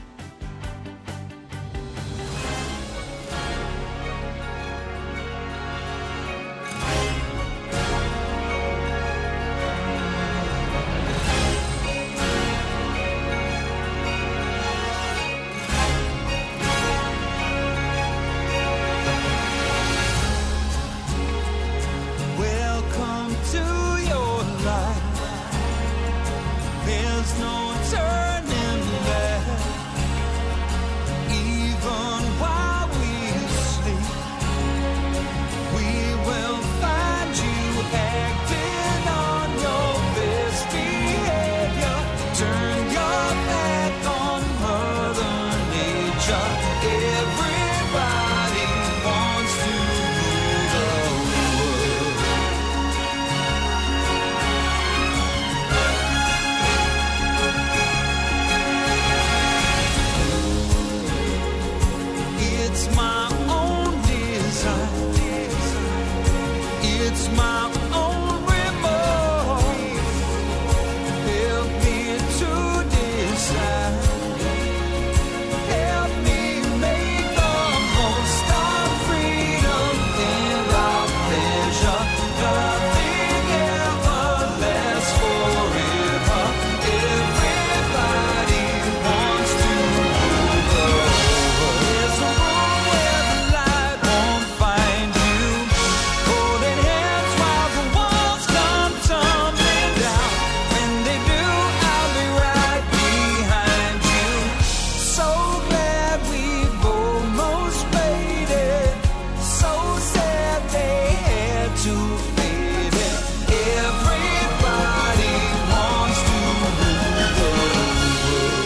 Welcome to your life. There's no turning back. Even while we sleep, we will find you acting on your best behavior. Turn your back on Mother Nature. Everybody wants to rule the world. It's my own desire. It's my own remorse. Help me to decide. Help me make the most of freedom and our pleasure. Nothing ever lasts forever. Everybody wants to rule the world. There's a room where the light won't find you. Holding hands while the walls come tumbling down. When they do, I'll be right behind you. So glad we've almost made it. So sad they had to fade it. Everybody wants to rule the world.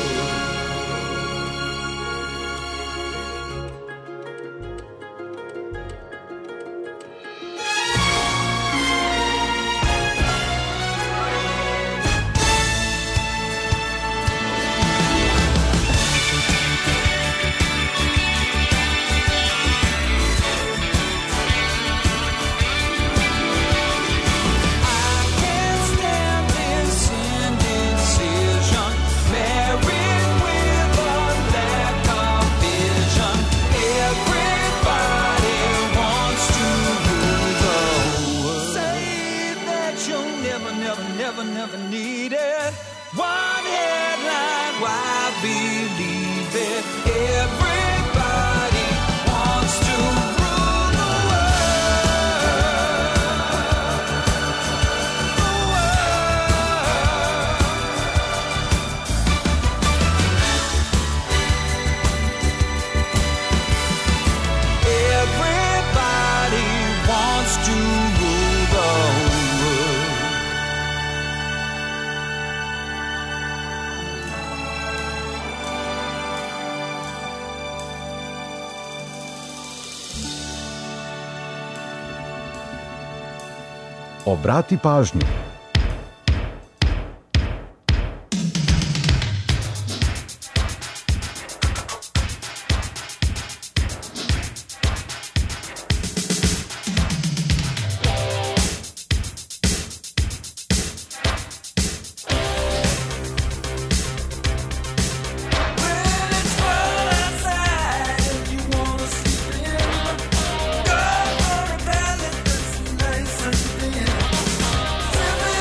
I can't stand this indecision. Married with a lack of vision. Everybody wants to rule the world. Say that you'll never, never, never, never need it. One headline, why believe it? Everybody wants to rule the Everybody wants to rule the world. Obrati pažnju. Go for a ballad that's nice and thin.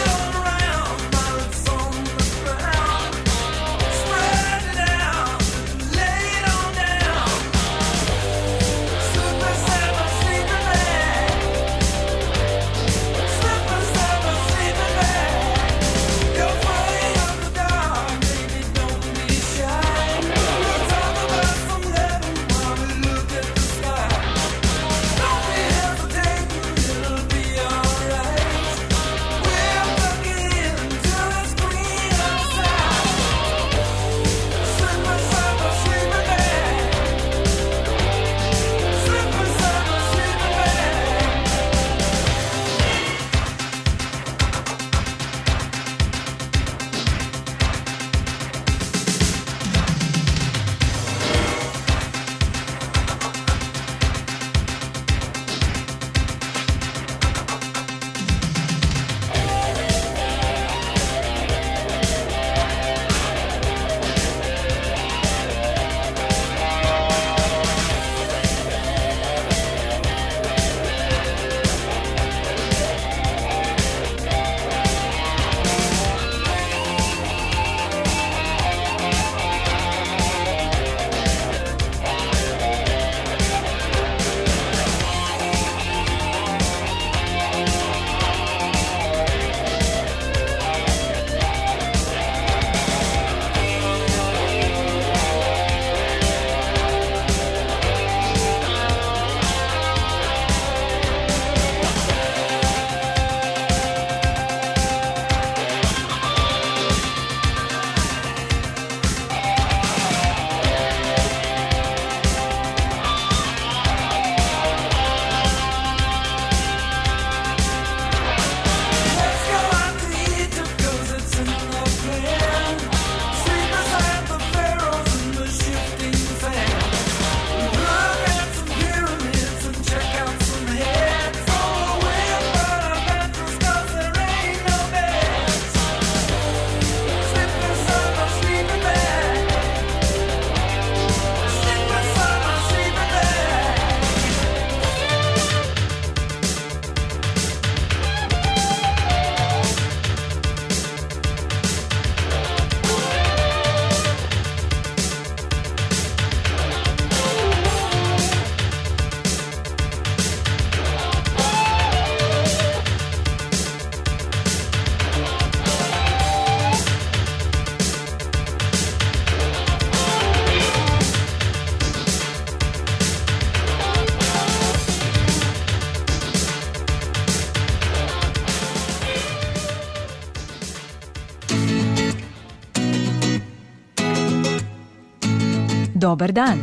Dobar dan.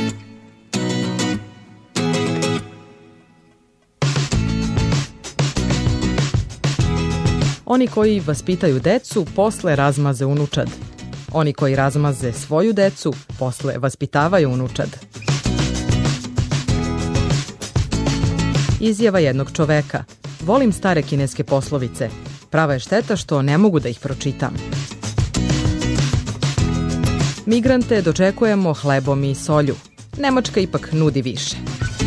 Oni koji vaspitaju decu, posle razmaze unučad. Oni koji razmaze svoju decu, posle vaspitavaju unučad. Izjava jednog čoveka. Volim stare kineske poslovice. Prava je šteta što ne mogu da ih pročitam. Migrante dočekujemo hlebom i solju. Nemačka ipak nudi više.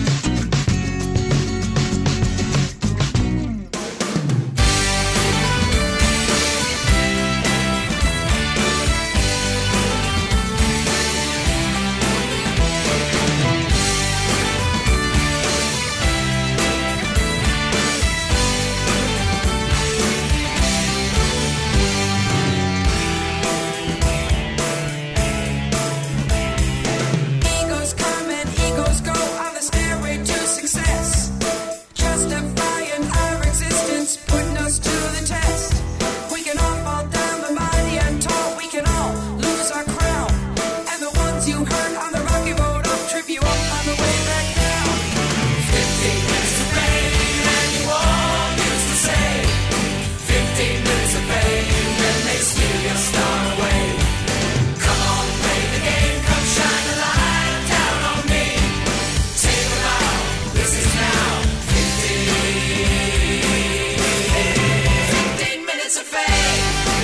Egos come and egos go on the stairway to success. Justifying our existence, putting us to the test. We can all fall down the mighty and tall. We can all lose our crown. And the ones you heard on the rocky road will trip you up on the way back down. Fifteen minutes of fame, and you all used to say. Fifteen minutes of fame, and they steal your star away. Come on, play the game, come shine the light down on me. Take them out, this is now fifteen. Fifteen minutes of fame.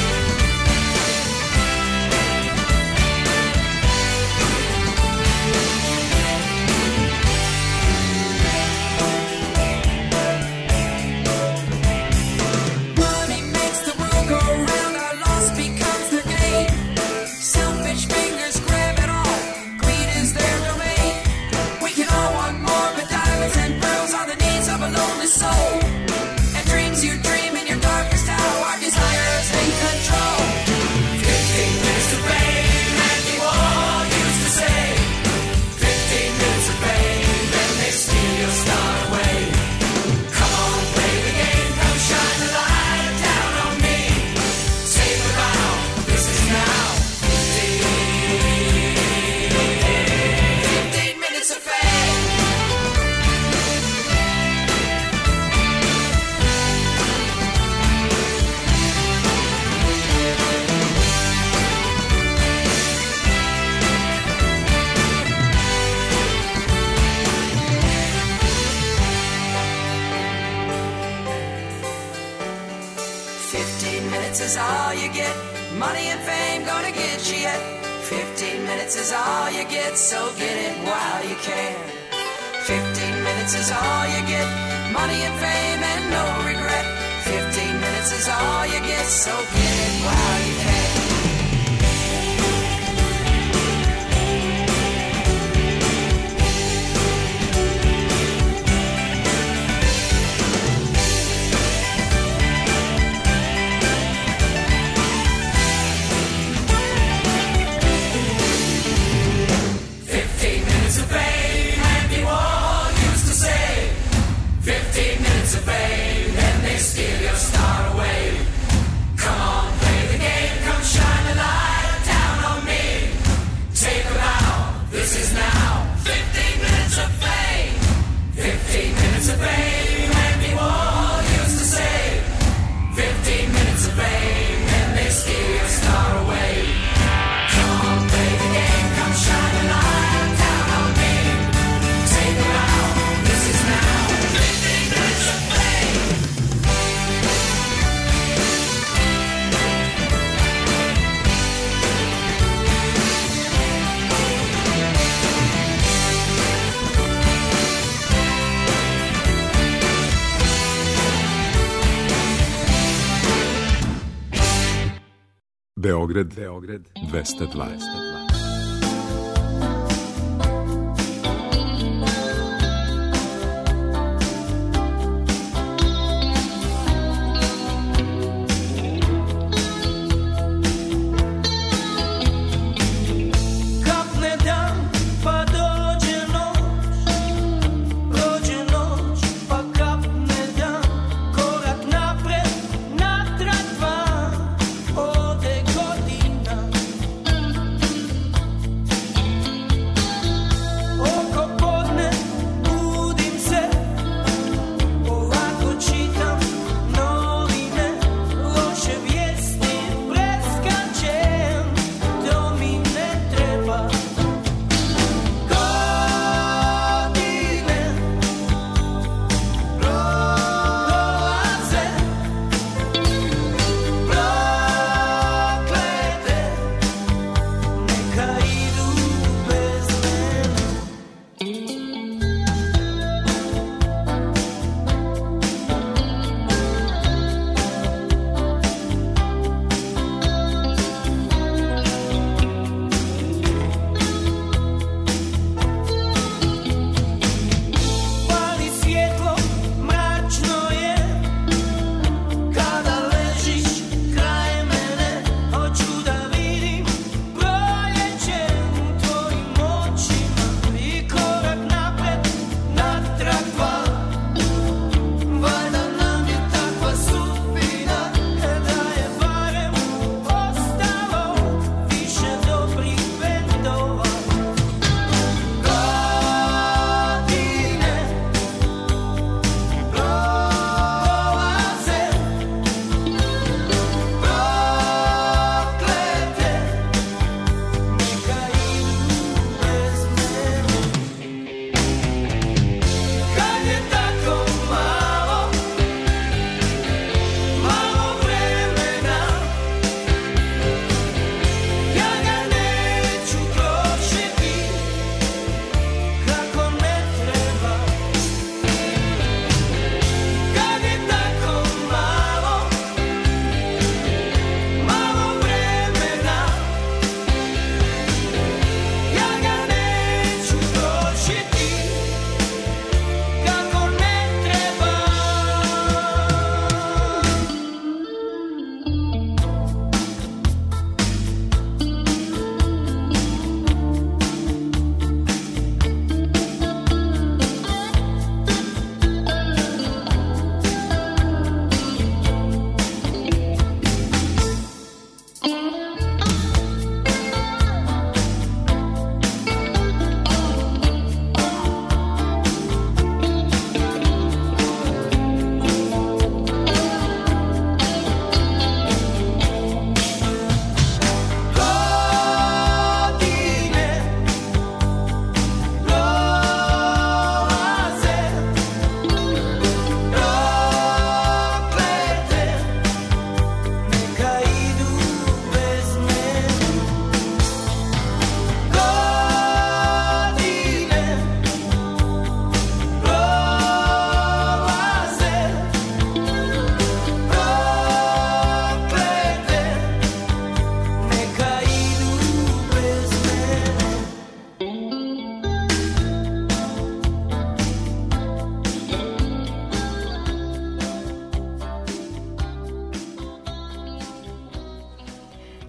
Money makes the world go round, our loss becomes their gain. Selfish fingers grab it all, greed is their domain. We can all want more, but diamonds and pearls are the needs of a lonely soul. And dreams you dream in your darkest hour are desires they control. Fifteen minutes of fame, and you all used to say. Fifteen minutes of fame, then they steal your star away. Come on, play the game, come shine the light down on me. Save the vow, this is now fifteen. Fifteen minutes of fame. Fifteen minutes is all you get. Money and fame gonna get you yet. Fifteen minutes is all you get, so get it while you can. Fifteen minutes is all you get. Money and fame and no regret. Fifteen minutes is all you get, so get it while you can. Fifteen minutes of fame, and you all used to say. Fifteen minutes of fame, then they steal your star away. Come on, play the game, come shine the light down on me. Take a bow, this is now fifteen minutes of fame. Fifteen minutes of fame, and you all used to say. Fifteen minutes of fame, then they steal your star away. Come on, play the game, come shine the light down on me. Take a bow, this is now fifteen minutes of fame. Beograd, Beograd dvesta dva. Kapne dan, pa dođe noć. Dođe noć, pa kapne dan. Korak napred, natrag dva. Ode godina.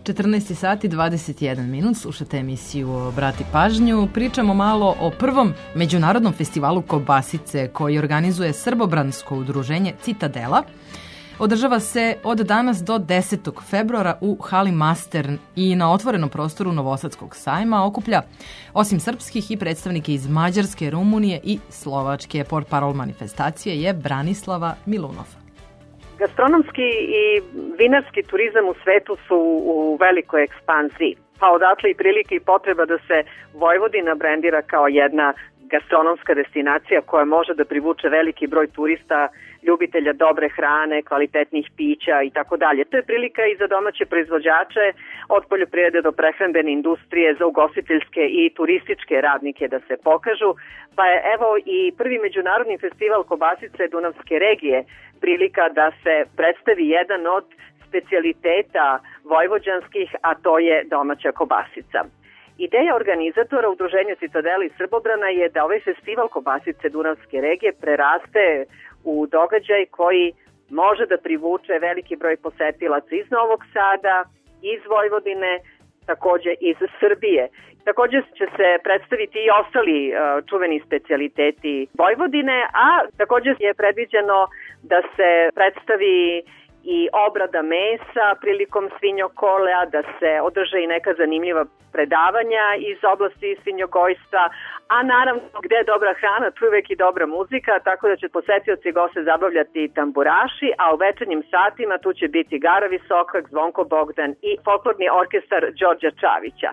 četrnaest sati dvadeset jedan minut, slušate emisiju Obrati pažnju. Pričamo malo o prvom međunarodnom festivalu kobasice koji organizuje srbobransko udruženje Citadela. Održava se od danas do desetog februara u hali Mastern i na otvorenom prostoru Novosadskog sajma okuplja osim srpskih i predstavnike iz Mađarske, Rumunije i Slovačke. Portparol manifestacije je Branislava Milunov. Gastronomski i vinarski turizam u svetu su u velikoj ekspanziji, pa odatle i prilike i potreba da se Vojvodina brendira kao jedna gastronomska destinacija koja može da privuče veliki broj turista, ljubitelja dobre hrane, kvalitetnih pića i tako dalje. To je prilika i za domaće proizvođače, od poljoprivrede do prehrambene industrije, za ugostiteljske i turističke radnike da se pokažu. Pa je evo i prvi međunarodni festival kobasice Dunavske regije prilika da se predstavi jedan od specijaliteta vojvođanskih, a to je domaća kobasica. Ideja organizatora Udruženja Citadela i Srbobrana je da ovaj festival kobasice Dunavske regije preraste u događaj koji može da privuče veliki broj posetilaca iz Novog Sada, iz Vojvodine, takođe iz Srbije. Takođe će se predstaviti i ostali uh, čuveni specijaliteti Vojvodine, a takođe je predviđeno da se predstavi i obrada mesa prilikom svinjokolea, da se održe i neka zanimljiva predavanja iz oblasti svinjogojstva, a naravno gde je dobra hrana, tu je uvek i dobra muzika, tako da će posetioci goste zabavljati tamburaši, a u večernjim satima tu će biti Gara Visokak, Zvonko Bogdan i folklorni orkestar Đorđa Čavića.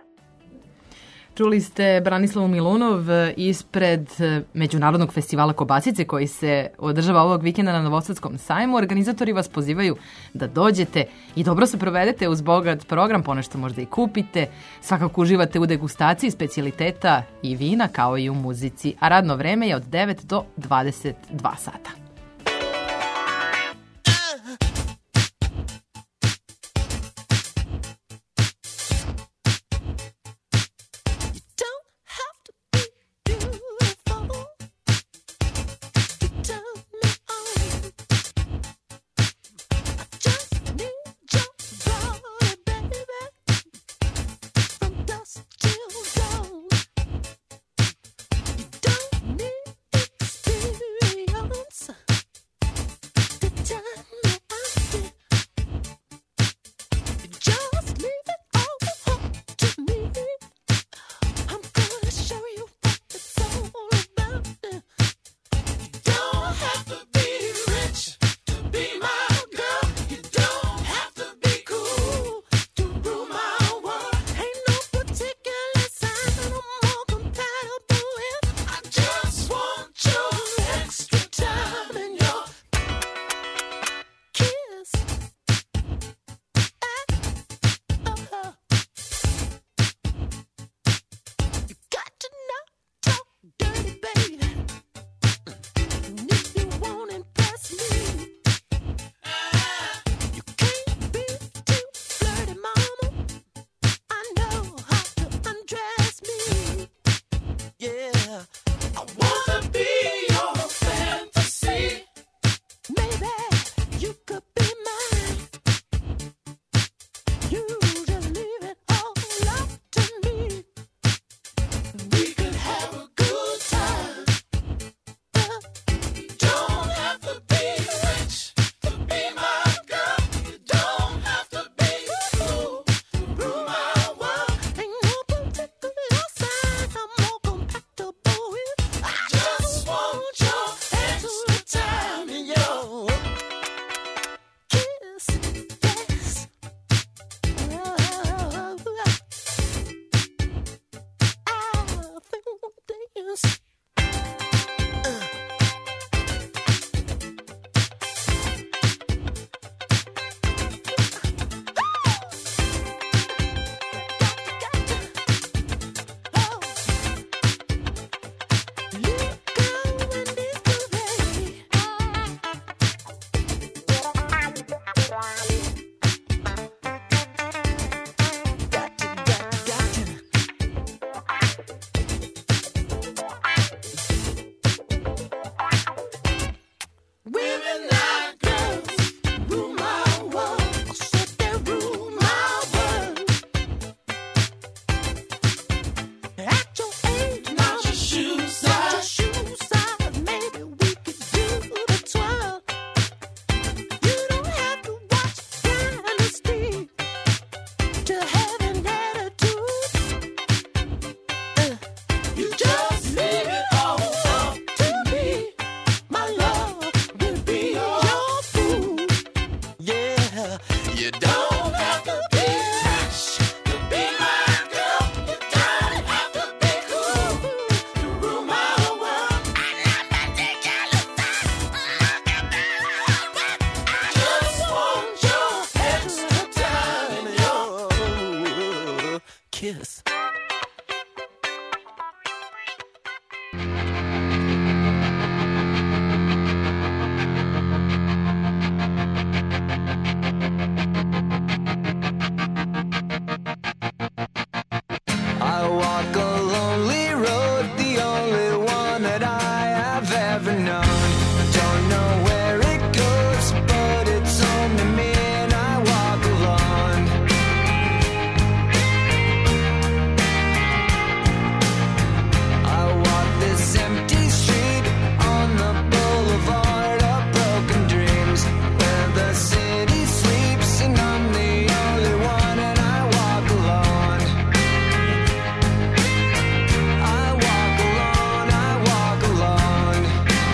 Čuli ste Branislavu Milunov ispred Međunarodnog festivala kobasice koji se održava ovog vikenda na Novosadskom sajmu. Organizatori vas pozivaju da dođete i dobro se provedete uz bogat program, ponešto možda i kupite. Svakako uživate u degustaciji specijaliteta i vina kao i u muzici, a radno vreme je od devet do dvadeset dva sata. Experience Angeles. I walk a lonely road, the only one that I have ever known. Don't know where it goes, but it's home to me and I walk alone. I walk this empty street on the boulevard of broken dreams, where the city sleeps and I'm the only one and I walk alone. I walk alone, I walk alone.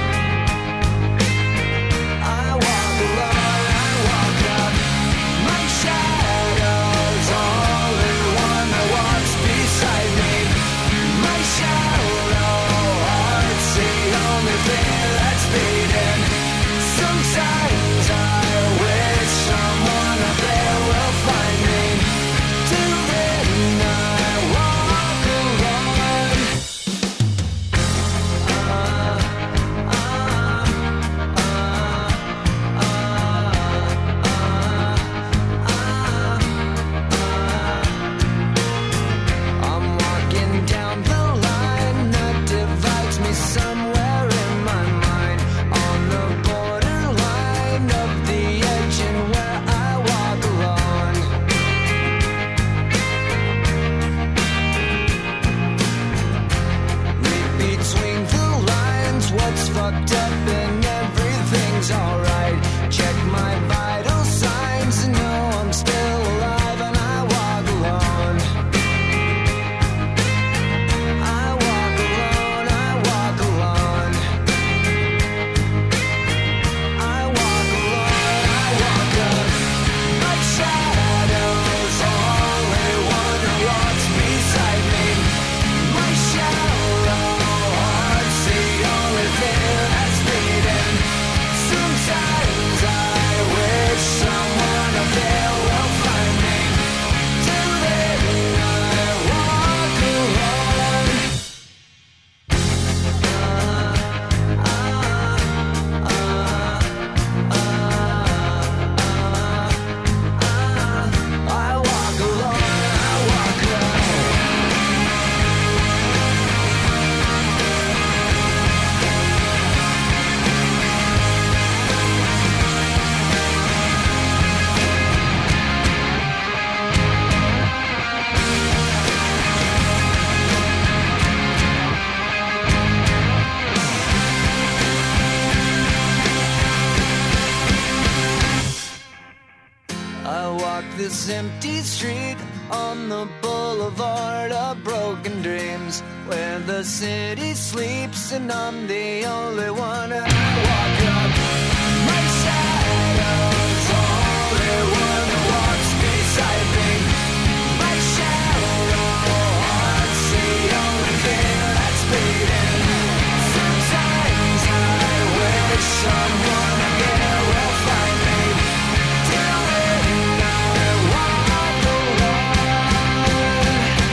I walk alone, I walk up. My shadow's only one that walks beside me. My shallow heart's the only thing that's beating. Sometimes I wish someone up there will find me. Till then I walk alone. I'm walking down the line that divides me somewhere in my mind, on the borderline of the edge and where I walk alone. Read between the lines what's fucked up and everything's alright. Check my vital signs and know I'm still alive and I walk alone. I walk alone, I walk alone. I walk alone, I walk up. My shadow's only one who walks beside me. My shallow heart's the only thing that's beating. Sometimes I wish someone up there will find me. Till then I walk alone. I walk alone, I walk alone. I walk this empty street on the boulevard of broken dreams, where the city sleeps and I'm the only one and I walk up. My shadow's only one that walks beside me. My shallow heart's the only thing that's beating. Sometimes I wish someone up there will find me. Till then I walk alone.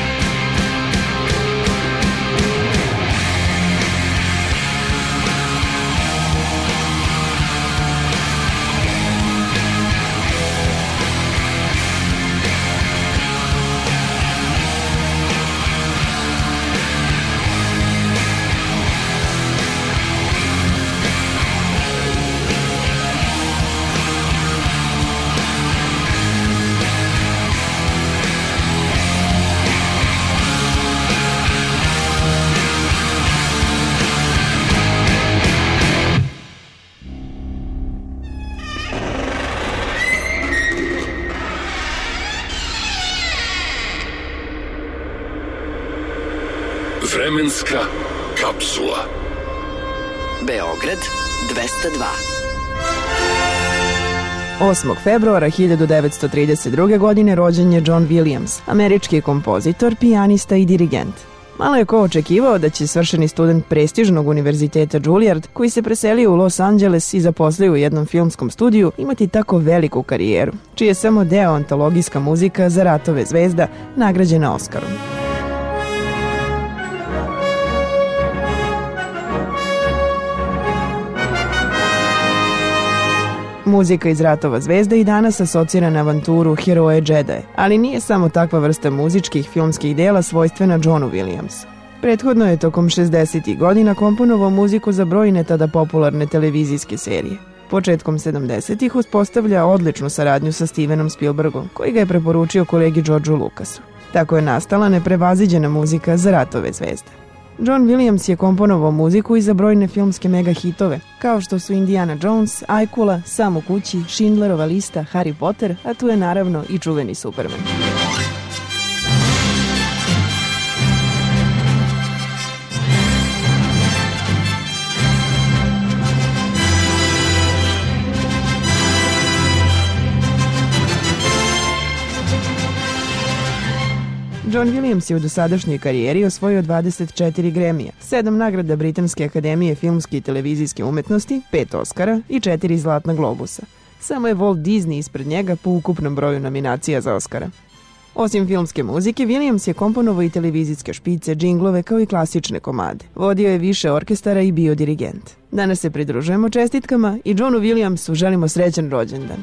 Vremenska kapsula. Beograd dvesta dva. osmog februara hiljadu devetsto trideset druge. godine rođen je John Williams, američki kompozitor, pijanista i dirigent. Malo je ko očekivao da će svršeni student prestižnog univerziteta Juilliard, koji se preselio u Los Angeles i zaposlio u jednom filmskom studiju, imati tako veliku karijeru, čiji je samo deo antologijska muzika za Ratove zvezda, nagrađena Oskarom. Muzika iz Ratova zvezda i danas asocira na avanturu heroje Jedi, ali nije samo takva vrsta muzičkih filmskih dela svojstvena Johnu Williamsu. Prethodno je tokom šezdesetih godina komponovao muziku za brojne tada popularne televizijske serije. Početkom sedamdesetih uspostavlja odličnu saradnju sa Stevenom Spielbergom, koji ga je preporučio kolegi Georgeu Lucasu. Tako je nastala neprevaziđena muzika za Ratove zvezde. John Williams je komponovao muziku i za brojne filmske mega hitove, kao što su Indiana Jones, Ajkula, Sam u kući, Schindlerova lista, Harry Potter, a tu je naravno i čuveni Superman. John Williams je u dosadašnjoj karijeri osvojio dvadeset četiri Grammy-a, sedam nagrada Britanske akademije filmske i televizijske umetnosti, pet Oscara i četiri Zlatna globusa. Samo je Walt Disney ispred njega po ukupnom broju nominacija za Oscara. Osim filmske muzike, Williams je komponovao i televizijske špice, džinglove kao i klasične komade. Vodio je više orkestara i bio dirigent. Danas se pridružujemo čestitkama i Johnu Williamsu želimo srećan rođendan.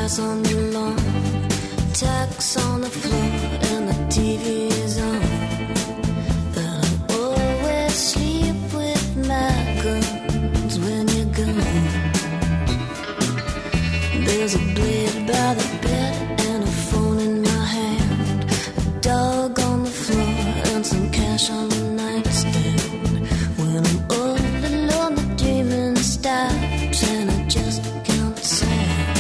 grass on the lawn, tacks on the floor, and the T V is on. But I always sleep with my guns when you're gone. There's a blade by the bed and a phone in my hand, a dog on the floor and some cash on the nightstand. When I'm all alone, the dreaming stops and I just count sand.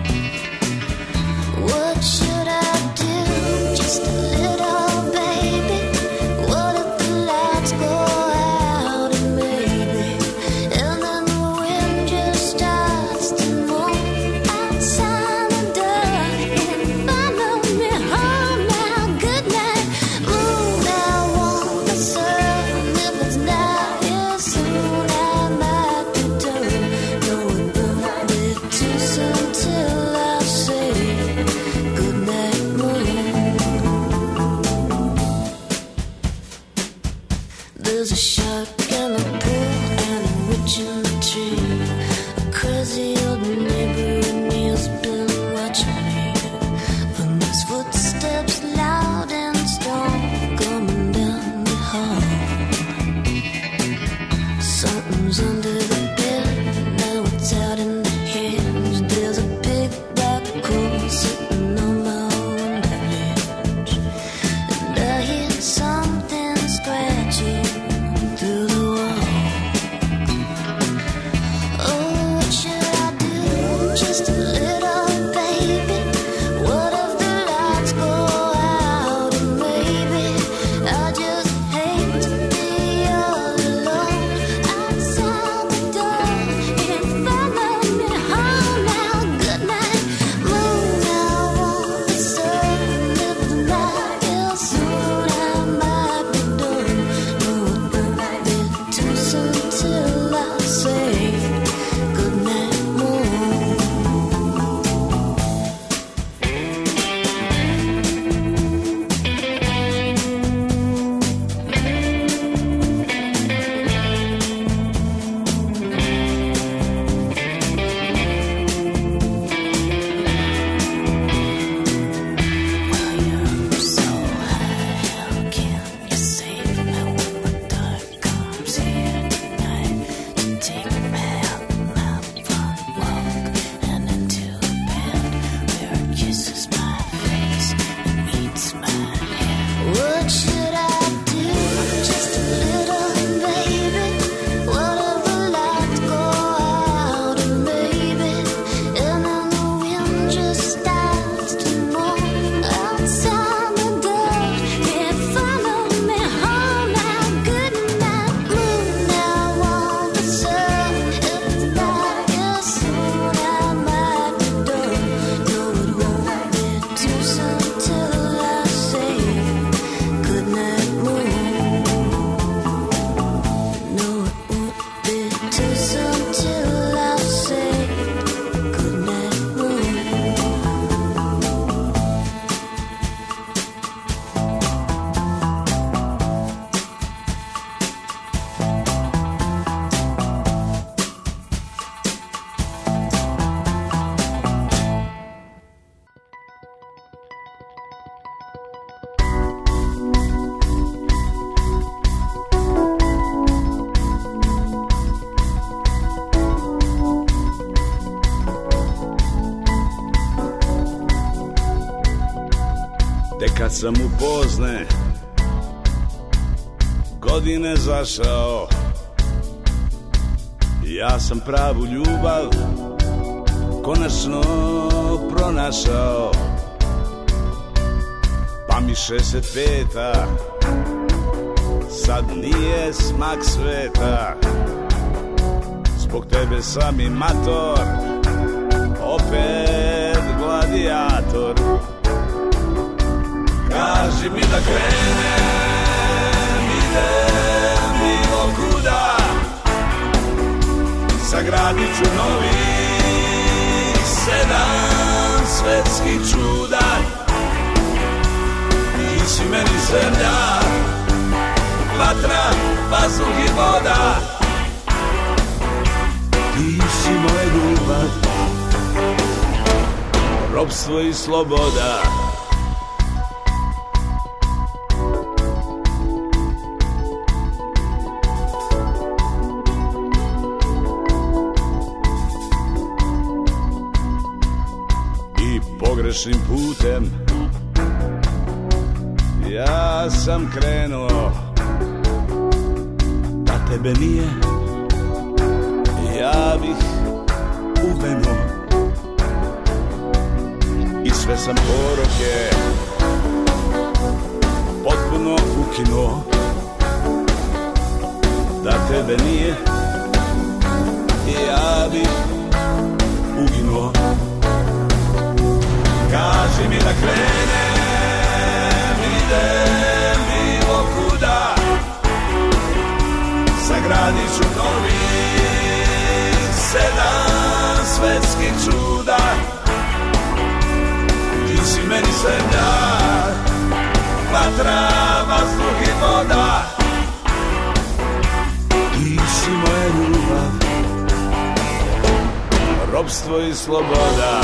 What should I do? Just a little baby. What if the lights go out and maybe, and then the wind just starts to moan outside the door and follow me home now. Good night, moon. I want the sun. If it's not here soon, I might be done. No, it won't be too soon till I say good night, moon. There's a shark in the pool and a witch in the tree. A crazy old neighbor and he's been watching me. And there's footsteps loud and strong coming down the hall. Something's under the bed, now it's out in the hedge. There's a big black hole sitting on my window ledge, and I hear something scratching through the wall. Oh, what should I do? Just a little baby. What if the lights go out and maybe I just hate to be all alone outside the door and follow me home now. Good night, moon. I want the sun. If it's not here soon, I might be done. No, it won't be too soon till I say good night, moon. I'm so high, how can you save me when the dark comes here tonight to take me out my front walk and into the bed where it kisses my face and eats my hair? What should I do? Just a little baby. What if the lights go out and maybe, and then the wind just starts to moan outside the door and follow me home now. Good night, moon. I want the sun. If it's not here soon, I might be done. No, it won't be too soon till I say good night, moon. No, it won't be too soon till I say good night, moon. Tek kad sam u pozne godine zašao, ja sam pravu ljubav konačno pronašao. Pa mi šezdeset peta sad nije smak sveta, zbog tebe sam i mator, opet gladijator. Kaži mi da krenem, idem bilo kuda, sagradit ću novi sedam svetskih čuda. Ti si meni zemlja, vatra, vazduh i voda. Ti si moja ljubav, ropstvo i sloboda. I pogrešnim putem ja sam krenuo, da tebe nije, ja bih uvenuo. I sve sam poroke potpuno ukinuo, da tebe nije, ja bih uginuo. Kaži mi da krenem, idem bilo kuda, sagradit ću novih sedam svetskih čuda. Ti si meni zemlja, vatra, vazduh i voda. Ti si moja ljubav, ropstvo i sloboda.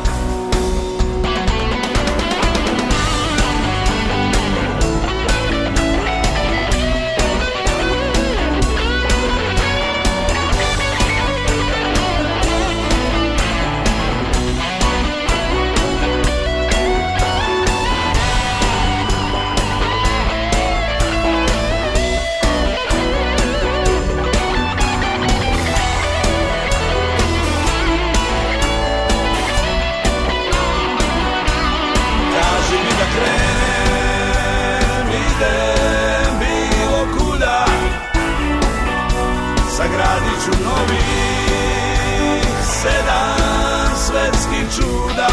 Sagradit ću novih sedam svetskih čuda.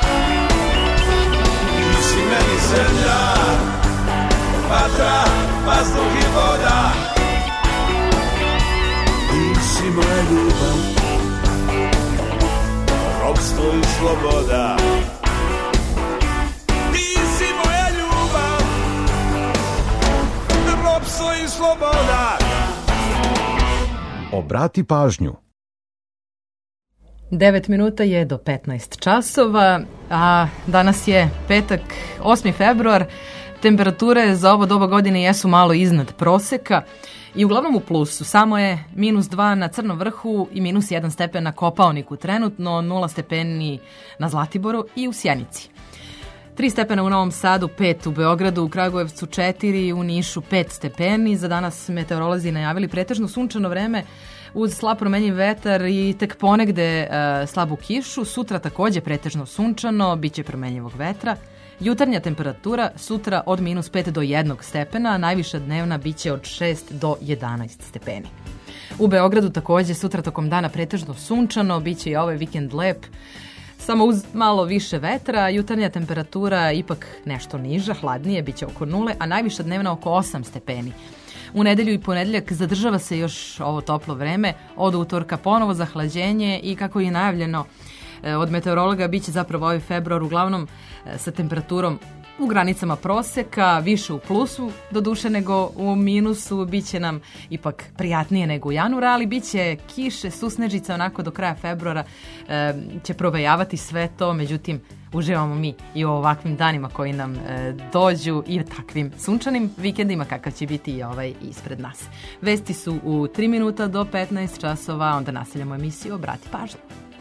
Ti si meni zemlja, vatra, vazduh i voda. Ti si moja ljubav, ropstvo i sloboda. Ti si moja ljubav, ropstvo i sloboda. Obrati pažnju. devet minuta je do petnaest časova, a danas je petak, osmi februar. Temperature za ovo doba godine jesu malo iznad proseka i uglavnom u plusu. Samo je minus dva na Crnom vrhu i minus jedan stepen na Kopaoniku trenutno, nula stepeni na Zlatiboru i u Sjenici. tri stepena u Novom Sadu, pet u Beogradu, u Kragujevcu četiri, u Nišu pet stepeni. Za danas meteorolozi najavili pretežno sunčano vreme uz slab promenjiv vetar i tek ponegde e, slabu kišu. Sutra takođe pretežno sunčano, bit će promenjivog vetra. Jutarnja temperatura sutra od minus pet do jednog stepena, a najviša dnevna bit će od šest do jedanaest stepeni. U Beogradu takođe sutra tokom dana pretežno sunčano, bit će i ovaj vikend lep, samo uz malo više vetra. Jutarnja temperatura ipak nešto niža, hladnije, bit će oko nule, a najviša dnevna oko osam stepeni. U nedelju i ponedeljak zadržava se još ovo toplo vreme, od utorka ponovo zahlađenje i kako je najavljeno od meteorologa, bit će zapravo ovaj februar uglavnom sa temperaturom u granicama proseka, više u plusu do duše nego u minusu, bit će nam ipak prijatnije nego u januara, ali bit će kiše, susnežica, onako do kraja februara e, će provejavati sve to, međutim uživamo mi i u ovakvim danima koji nam e, dođu i takvim sunčanim vikendima kakav će biti i ovaj ispred nas. Vesti su u tri minuta do petnaest časova, onda nastavljamo emisiju Obrati pažnju.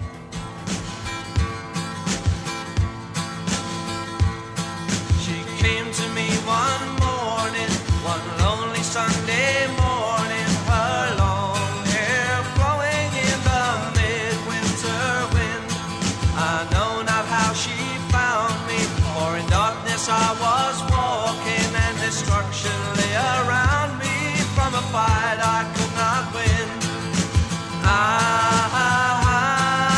Came to me one morning, one lonely Sunday morning, her long hair flowing in the midwinter wind. I know not how she found me, for in darkness I was walking, and destruction lay around me from a fight I could not win. I, I, I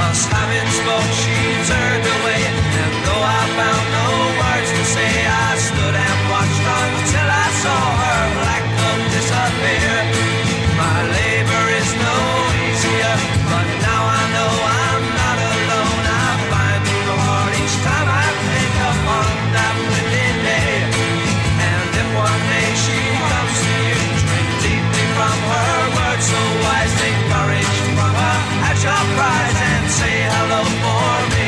house, having spoke, she turned away. And though I found no words to say, I stood and watched until I saw her black cloak disappear. My labor is no easier, but now I know I'm not alone. I find new heart each time I think upon that windy day. And if one day she comes to you, drink deeply from her words so wise, take courage from her at your prize and say hello for me.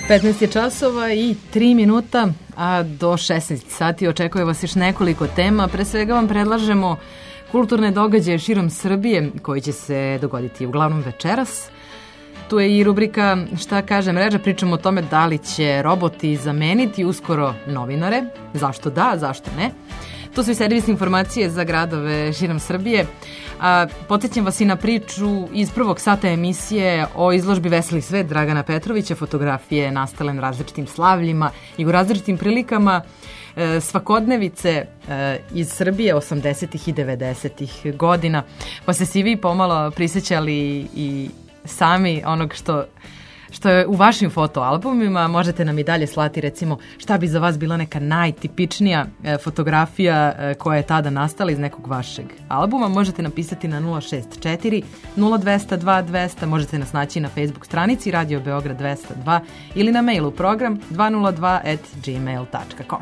petnaest je časova i tri minuta, a do šesnaest sati očekuje vas još nekoliko tema. Pre svega vam predlažemo kulturne događaje širom Srbije koji će se dogoditi uglavnom večeras. Tu je i rubrika Šta kaže mreža, pričamo o tome da li će roboti zameniti uskoro novinare, zašto da, zašto ne. Tu su i servisne informacije za gradove širom Srbije. A, podsjećam vas i na priču iz prvog sata emisije o izložbi Veseli svet Dragana Petrovića, fotografije nastale na različitim slavljima i u različitim prilikama, e, svakodnevice e, iz Srbije osamdesetih i devedesetih godina. Pa se si vi pomalo prisjećali i sami onog što što je u vašim fotoalbumima. Možete nam i dalje slati recimo šta bi za vas bila neka najtipičnija e, fotografija e, koja je tada nastala iz nekog vašeg albuma. Možete napisati na nula šest četiri nula dvesta dva dvesta, možete nas naći na Facebook stranici Radio Beograd dvesta dva ili na mailu program dva nula dva at gmail dot com.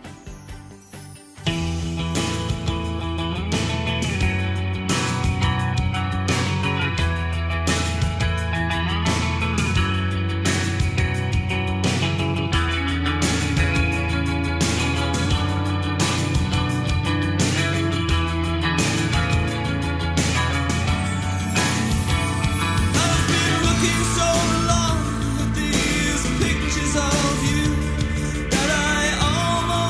Looking so long at these pictures of you that I almost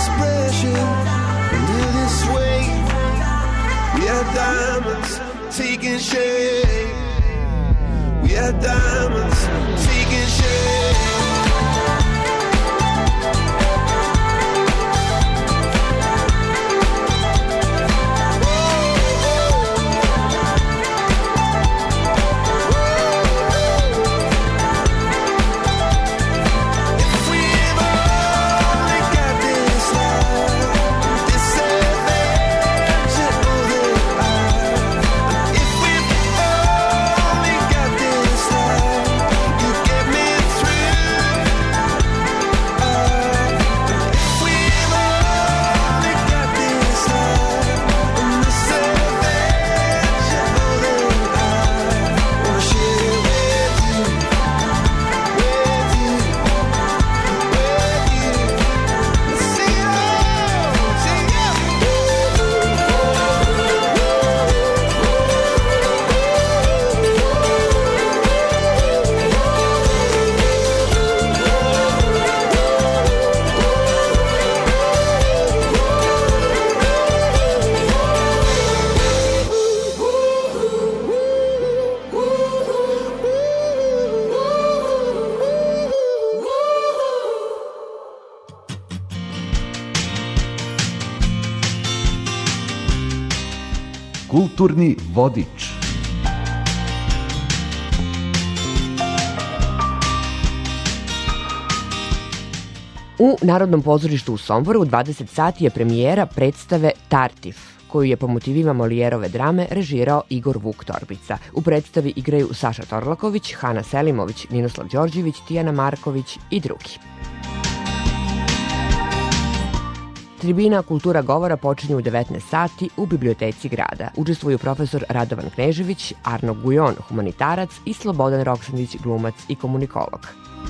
expression under this weight. We are diamonds taking shape. We are diamonds taking shape. Kulturni vodič. U Narodnom pozorištu u Somboru u dvadeset sati je premijera predstave Tartif, koju je po motivima Molijerove drame režirao Igor Vuk Torbica. U predstavi igraju Saša Torlaković, Hana Selimović, Ninoslav Đorđević, Tijana Marković i drugi. Tribina Kultura govora počinje u devetnaest sati u Biblioteci grada. Učestvuju profesor Radovan Knežević, Arno Gujon, humanitarac i Slobodan Roksandić, glumac i komunikolog.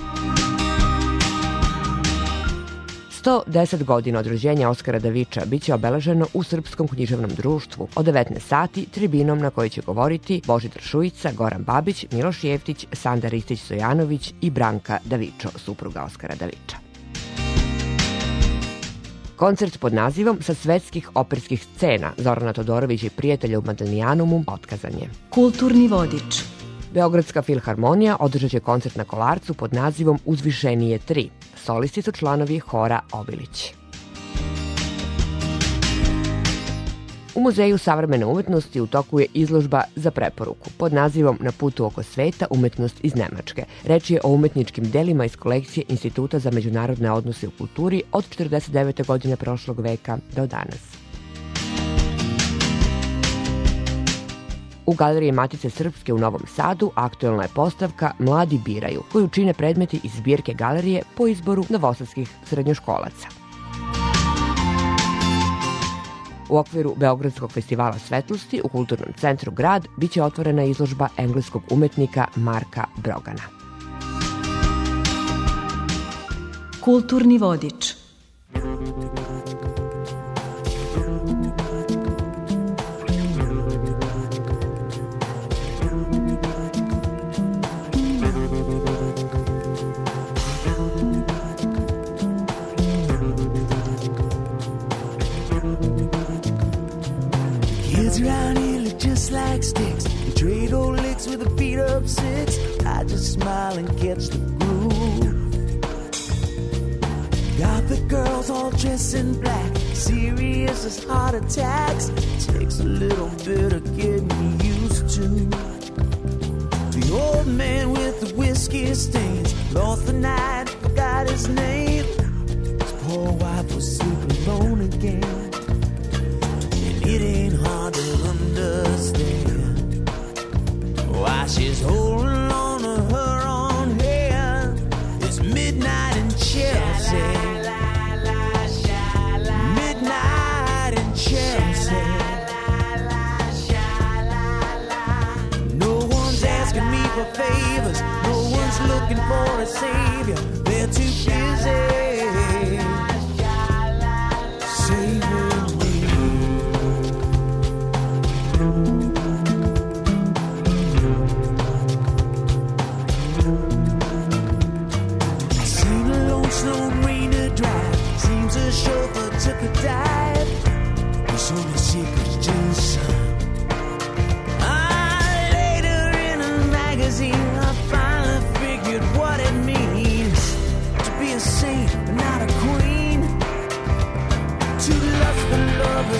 sto deset godina od rođenja Oskara Daviča biće obeleženo u Srpskom književnom društvu od devetnaest sati tribinom na kojoj će govoriti Božidar Šujica, Goran Babić, Miloš Jeftić, Sanda Ristić-Stojanović i Branka Davičo, supruga Oskara Daviča. Koncert pod nazivom Sa svetskih operskih scena Zorana Todorovića i prijatelja u Madanijanumu otkazan je. Kulturni vodič. Beogradska filharmonija održat će koncert na Kolarcu pod nazivom Uzvišenije tri. Solisti su članovi hora Obilić. U Muzeju savremene umetnosti u toku je izložba za preporuku pod nazivom Na putu oko sveta umetnost iz Nemačke. Reč je o umetničkim delima iz kolekcije Instituta za međunarodne odnose u kulturi od četrdeset devete godine prošlog veka do danas. U Galeriji Matice Srpske u Novom Sadu aktuelna je postavka Mladi biraju, koju čine predmeti iz zbirke galerije po izboru novosadskih srednjoškolaca. U okviru Beogradskog festivala svetlosti u Kulturnom centru Grad biće otvorena izložba engleskog umetnika Marka Brogana. Kulturni vodič. Kids around here look just like sticks. They trade old licks with a beat up six. I just smile and catch the groove. Got the girls all dressed in black, serious as heart attacks. Takes a little bit of getting used to. The old man with the whiskey stains lost the night, forgot his name. His poor wife was sleeping alone again. It ain't hard to understand why she's holding on to her own hand. It's midnight in Chelsea. Midnight in Chelsea. No one's asking me for favors. No one's looking for a savior. They're too busy saving me. Seen a lone snow rain to drive. Seems a chauffeur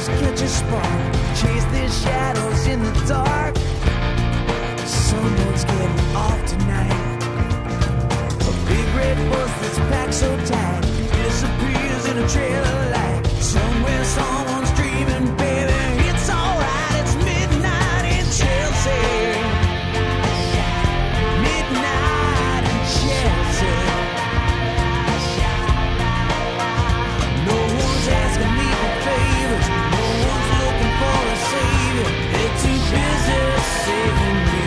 just catch a spark, chase their shadows in the dark. Someone's getting off tonight. A big red bus that's packed so tight disappears in a trail of light. Somewhere someone's dreaming, baby, it's alright. It's midnight in Chelsea. Midnight in Chelsea. No one's asking me for favors. No one's looking for a savior. They're too busy saving me.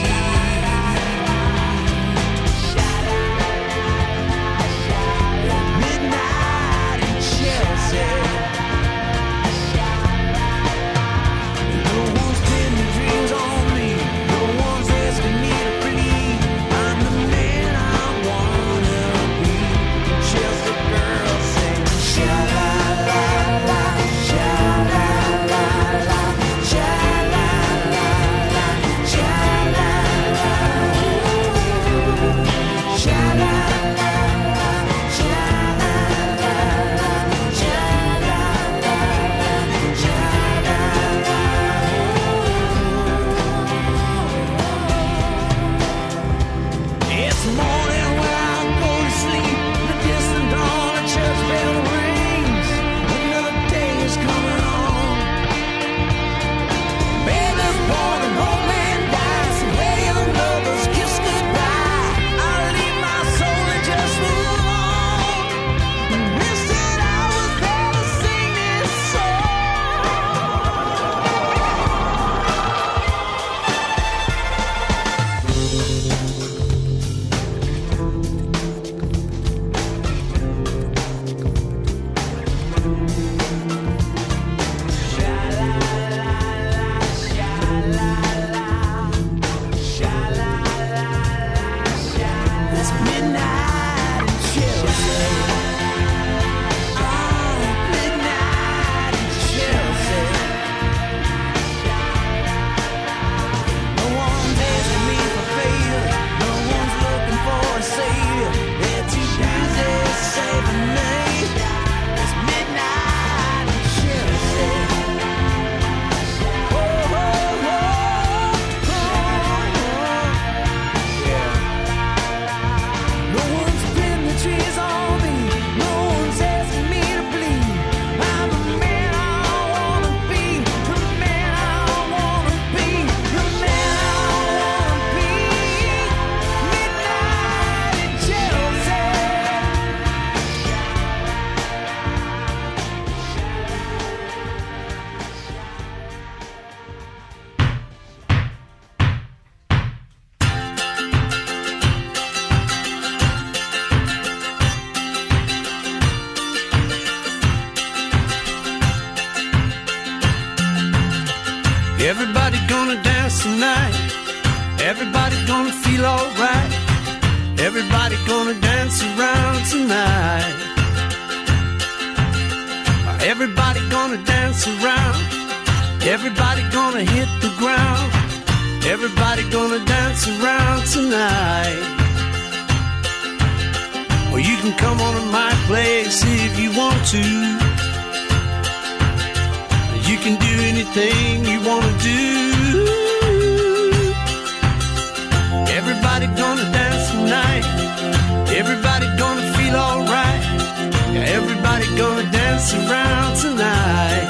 Midnight in Chelsea. No one's pinning dreams on me. No one's asking me to bleed. I'm the man I wanna be. Chelsea girls sing sha-la-la-la, sha-la-la-la, sha-la-la-la, sha-la-la, sha-la-la-la, it's morning when I go to sleep. The distant dawn, a church bell rings. Another day is coming on. Baby's born and old man dies. Where young lovers kiss goodbye. I'll leave my soul and just move on. Wish that I was there to sing this It's midnight in Chelsea. Oh, midnight in Chelsea. No one's asking me for favor. No one's looking for a savior. They're too busy saving me. It's midnight in Chelsea. Oh, oh, oh, oh, yeah. No one's pinned the trees on me. No one's asking me to bleed. I'm the man I wanna be. The man I wanna be. The man I wanna be. Midnight in Chelsea. Everybody gonna dance tonight. Everybody gonna feel alright. Everybody gonna dance around tonight. Everybody gonna dance around. Everybody gonna hit the ground. Everybody gonna dance around tonight. Or you can come on to my place if you want to. You can do anything you wanna do. Everybody gonna dance tonight. Everybody gonna feel alright. Yeah, everybody gonna dance around tonight.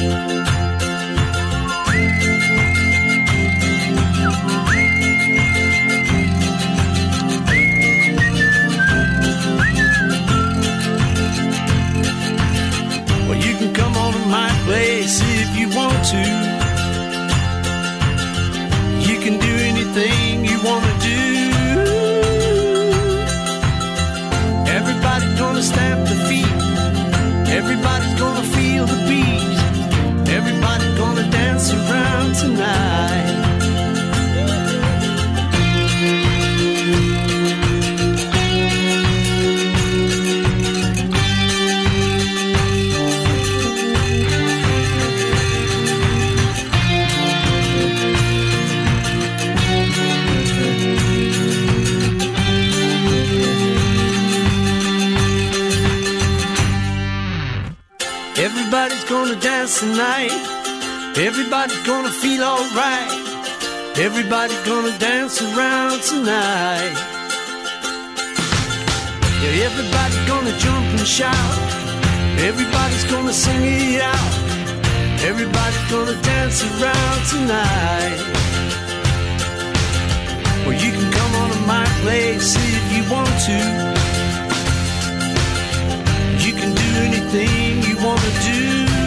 Well, you can come on to my place if you want to. You can do anything you wanna do. Everybody's gonna stamp the feet. Everybody's gonna feel the beat. Everybody's gonna dance around tonight. Everybody's gonna dance tonight. Everybody's gonna feel alright. Everybody's gonna dance around tonight. Yeah, everybody's gonna jump and shout. Everybody's gonna sing it out. Everybody's gonna dance around tonight. Well, you can come on to my place if you want to. You can do anything you wanna do.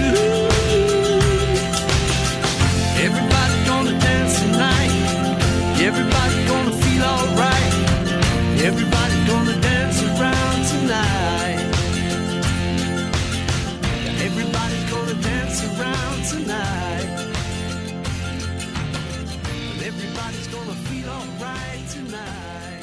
Everybody's gonna dance tonight. Everybody's gonna feel alright. Everybody's gonna dance around tonight. Everybody's gonna dance around tonight. Everybody's gonna feel alright tonight.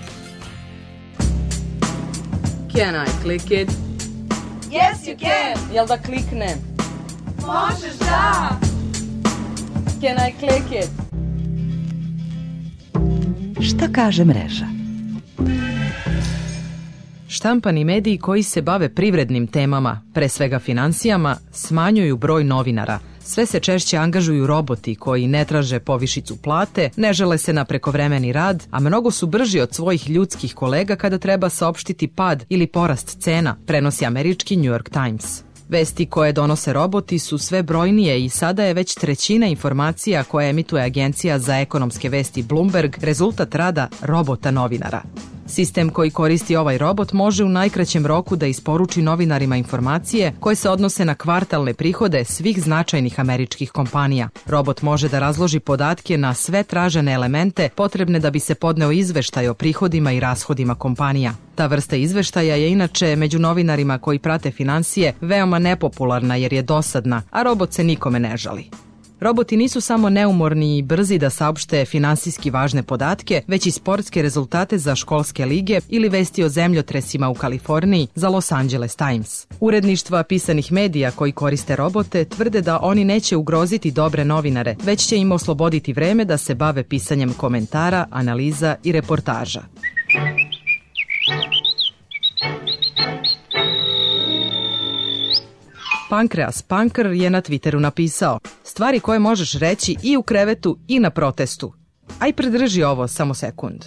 Can I click it? Yes, you can. Jel da kliknem? Možeš da. Can I click it? Šta kaže mreža? Štampani mediji koji se bave privrednim temama, pre svega financijama, smanjuju broj novinara. Sve se češće angažuju roboti koji ne traže povišicu plate, ne žele se na prekovremeni rad, a mnogo su brži od svojih ljudskih kolega kada treba saopštiti pad ili porast cena, prenosi američki New York Times. Vesti koje donose roboti su sve brojnije i sada je već trećina informacija koje emituje agencija za ekonomske vesti Bloomberg rezultat rada robota novinara. Sistem koji koristi ovaj robot može u najkraćem roku da isporuči novinarima informacije koje se odnose na kvartalne prihode svih značajnih američkih kompanija. Robot može da razloži podatke na sve tražene elemente potrebne da bi se podneo izveštaj o prihodima i rashodima kompanija. Ta vrsta izveštaja je inače među novinarima koji prate finansije veoma nepopularna jer je dosadna, a robot se nikome ne žali. Roboti nisu samo neumorni i brzi da saopšte finansijski važne podatke, već i sportske rezultate za školske lige ili vesti o zemljotresima u Kaliforniji za Los Angeles Times. Uredništva pisanih medija koji koriste robote tvrde da oni neće ugroziti dobre novinare, već će im osloboditi vreme da se bave pisanjem komentara, analiza i reportaža. Pankreas Pankr je na Twitteru napisao: stvari koje možeš reći i u krevetu i na protestu. Aj pridrži ovo samo sekund.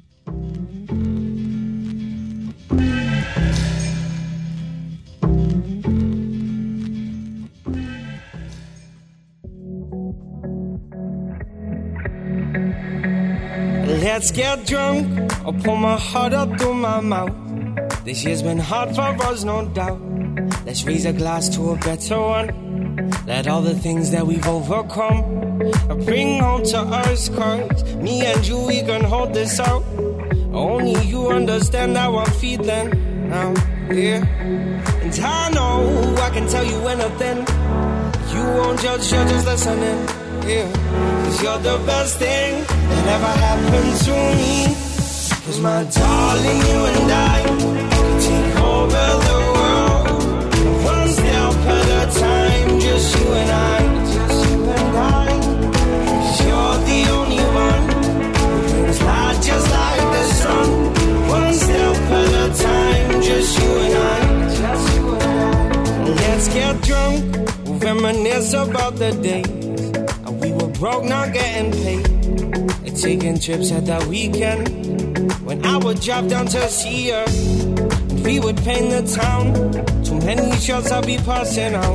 Let's get drunk, I'll pull my heart up through my mouth. This year's been hard for us, no doubt. Let's raise a glass to a better one. Let all the things that we've overcome bring home to us, cause me and you, we can hold this out. Only you understand how I'm feeling now, yeah. And I know I can tell you anything. You won't judge, you're just listening, yeah. Cause you're the best thing that ever happened to me. Cause my darling, you and I can take over the world. One step at a time, just you and I, just you and I. Cause you're the only one who brings light just like the sun. One step at a time, just you and I, just you and I. Let's get drunk, we'll reminisce about the days we were broke, not getting paid. And taking trips at that weekend when I would drop down to see her. We would paint the town. Too many shots I'll be passing out.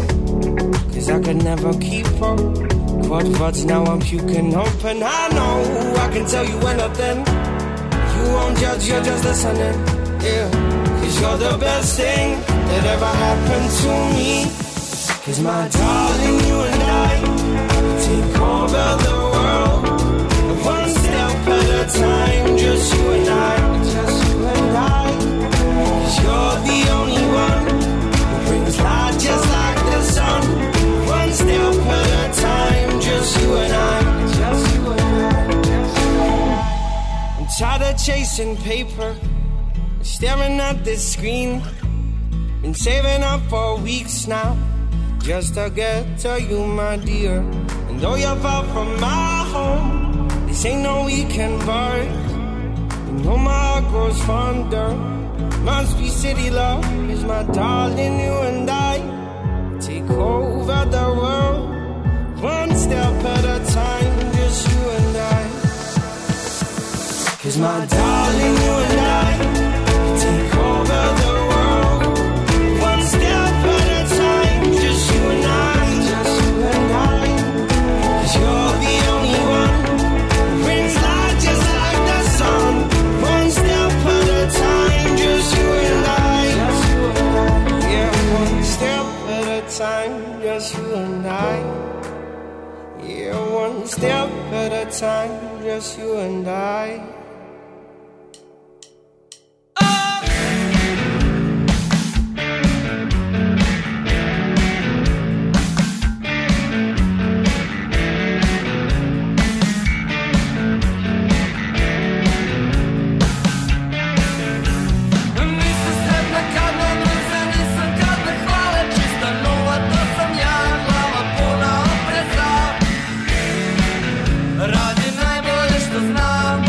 Cause I could never keep up. Quad buds, now I'm puking up. And I know I can tell you anything. You won't judge, you're just listening, yeah. Cause you're the best thing that ever happened to me. Cause my darling, you and I take over the world. One step at a time, just you and I, just you and I. You're the only one who brings light just like the sun. One step at a time, just you and I, just you and I, just you and I. I'm tired of chasing paper, staring at this screen. Been saving up for weeks now, just to get to you, my dear. And though you're far from my home, this ain't no weekend vibe. You know my heart grows fonder. Must be city love, is my darling, you and I. over the world, one step at a time, just you and I. 'Cause my darling, you and I take over the world, one step at a time, just you and I, just you and I. 'Cause you're the only one who brings light just like the sun, one step at a time, just you and I. Yeah, one step at a time, just you and I. Yeah, one step at a time, just you and I. Radim najbolje što znam.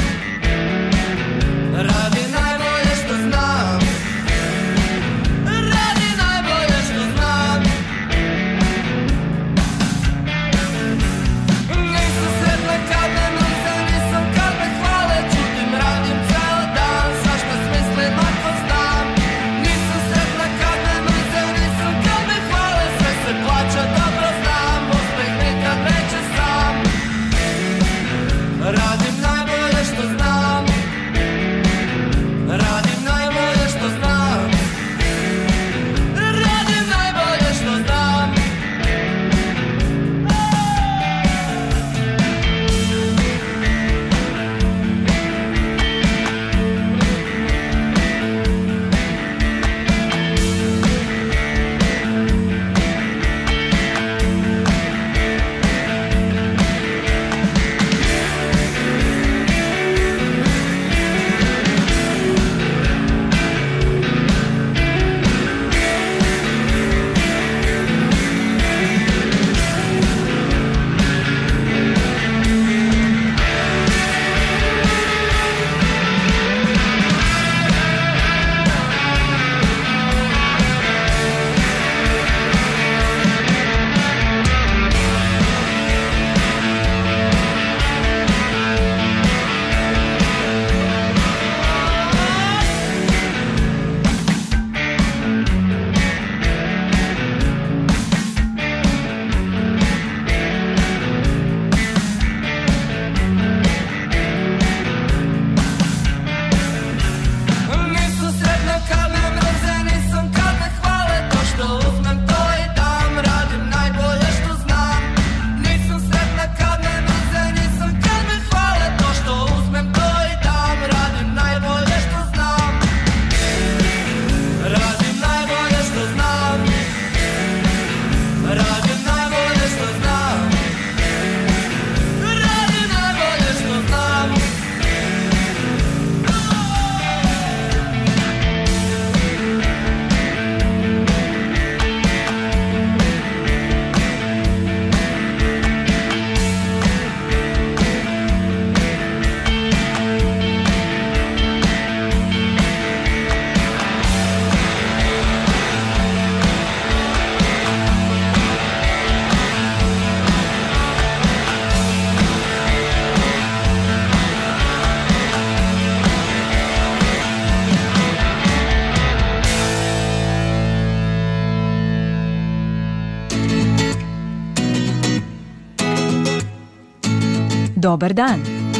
Dobar dan.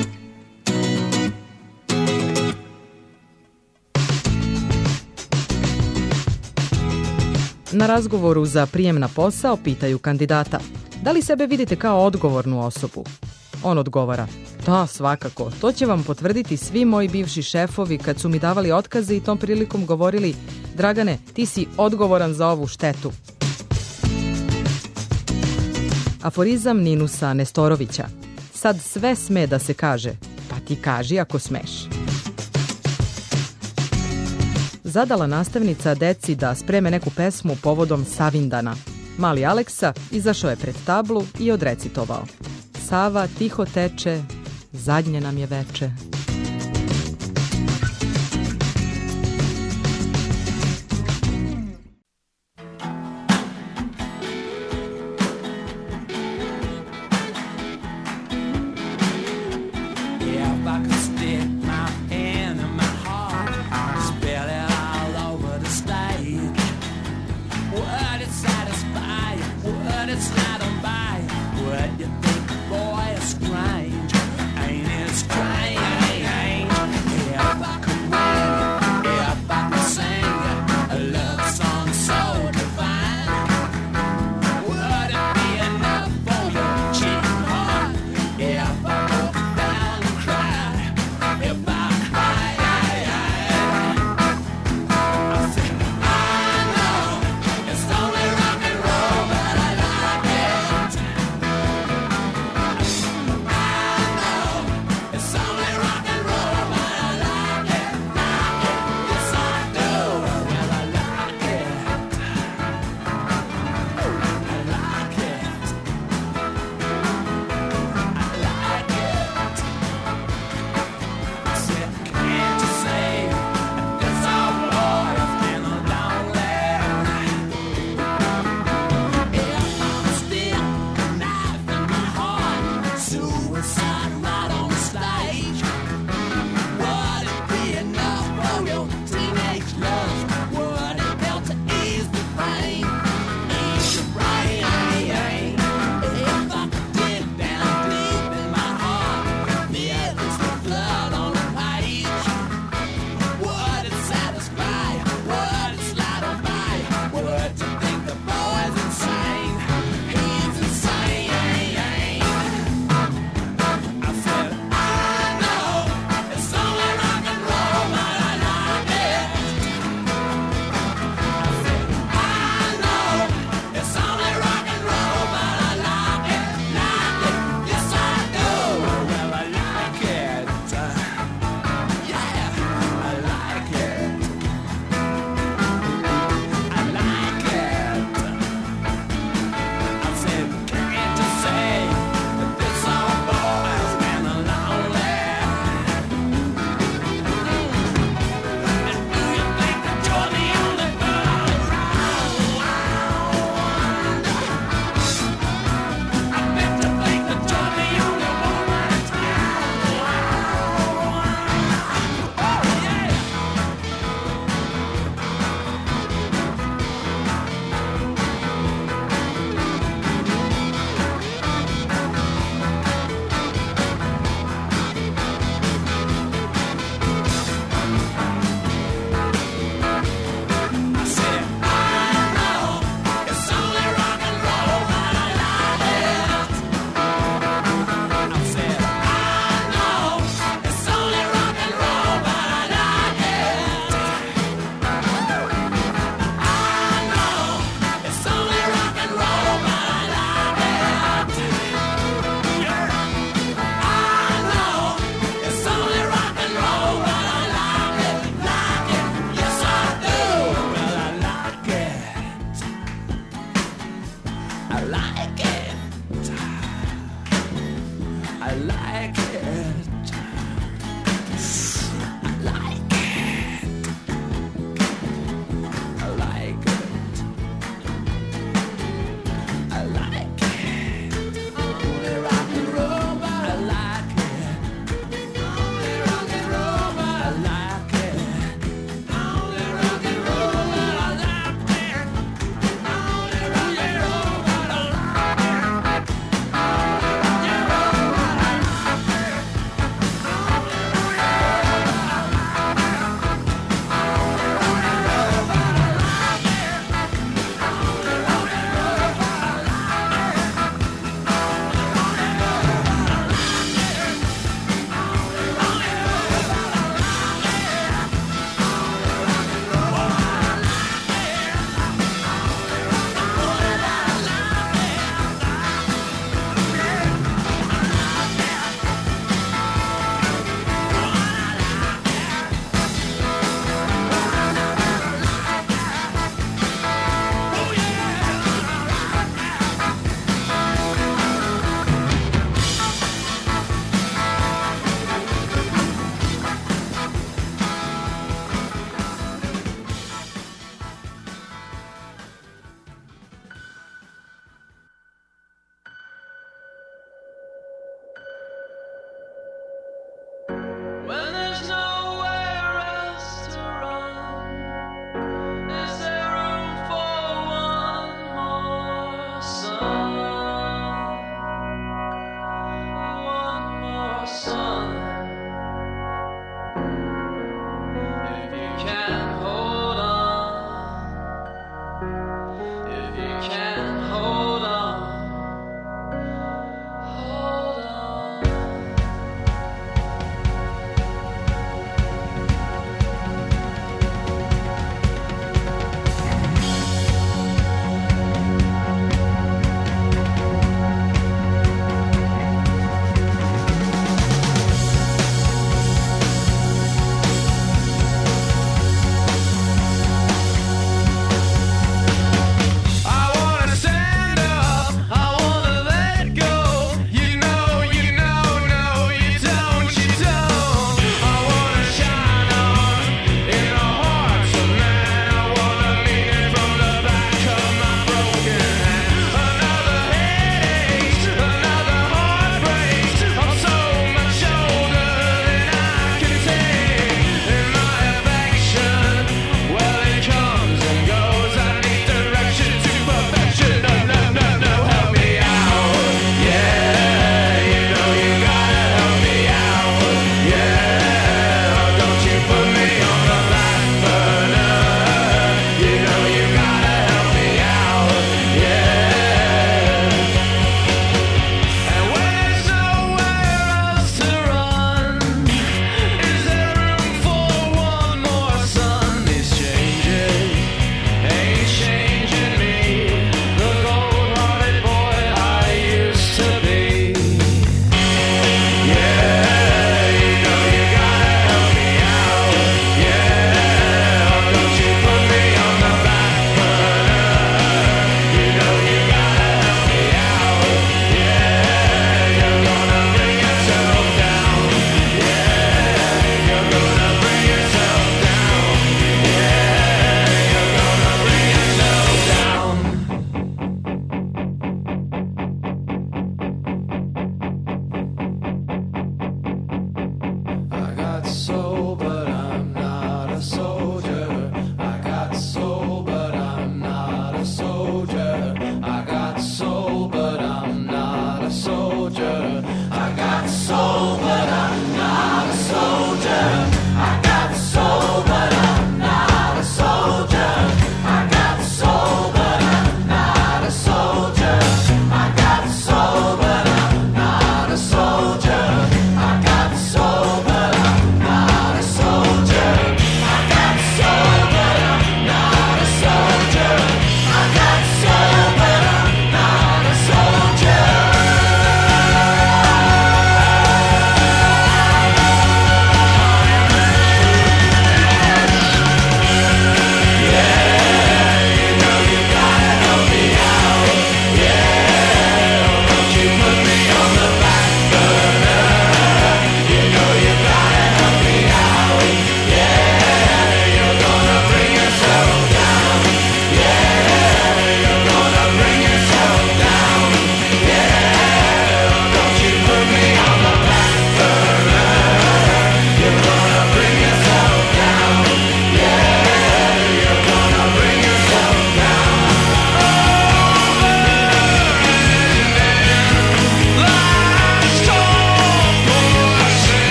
Na razgovoru za prijem na posao pitaju kandidata: da li sebe vidite kao odgovornu osobu? On odgovara: da, svakako, to će vam potvrditi svi moji bivši šefovi kad su mi davali otkaze i tom prilikom govorili: Dragane, ti si odgovoran za ovu štetu. Aforizam Ninusa Nestorovića: sad sve sme da se kaže, pa ti kaži ako smeš. Zadala nastavnica deci da spreme neku pesmu povodom Savindana. Mali Aleksa izašao je pred tablu i odrecitovao: Sava tiho teče, zadnje nam je veče.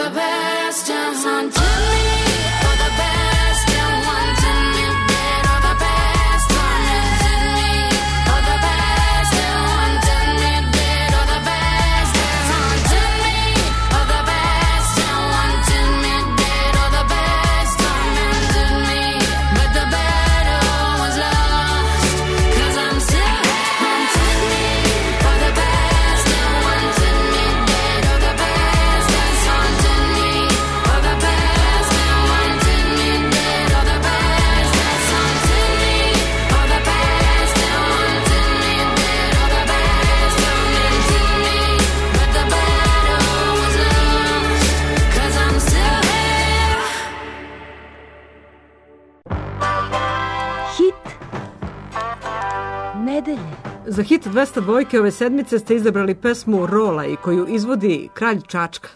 the best and haunted me. For the best and wanted me dead. Or the best tormented me. For the best and wanted me dead. Or the best and haunted me. For the best and wanted me dead. Or the best tormented me. But the battle was lost. Cause I'm still haunted me. For the best and wanted me dead. Or the best that's haunted me. For the best and wanted me dead. Or the best that's haunted me. For the best and wanted me dead. Or the best tormented me. But the battle was lost. Cause I'm still here. Hit nedelje. Za hit dvesta dva ove sedmice ste izabrali pesmu Rolaj koju izvodi Kralj Čačka.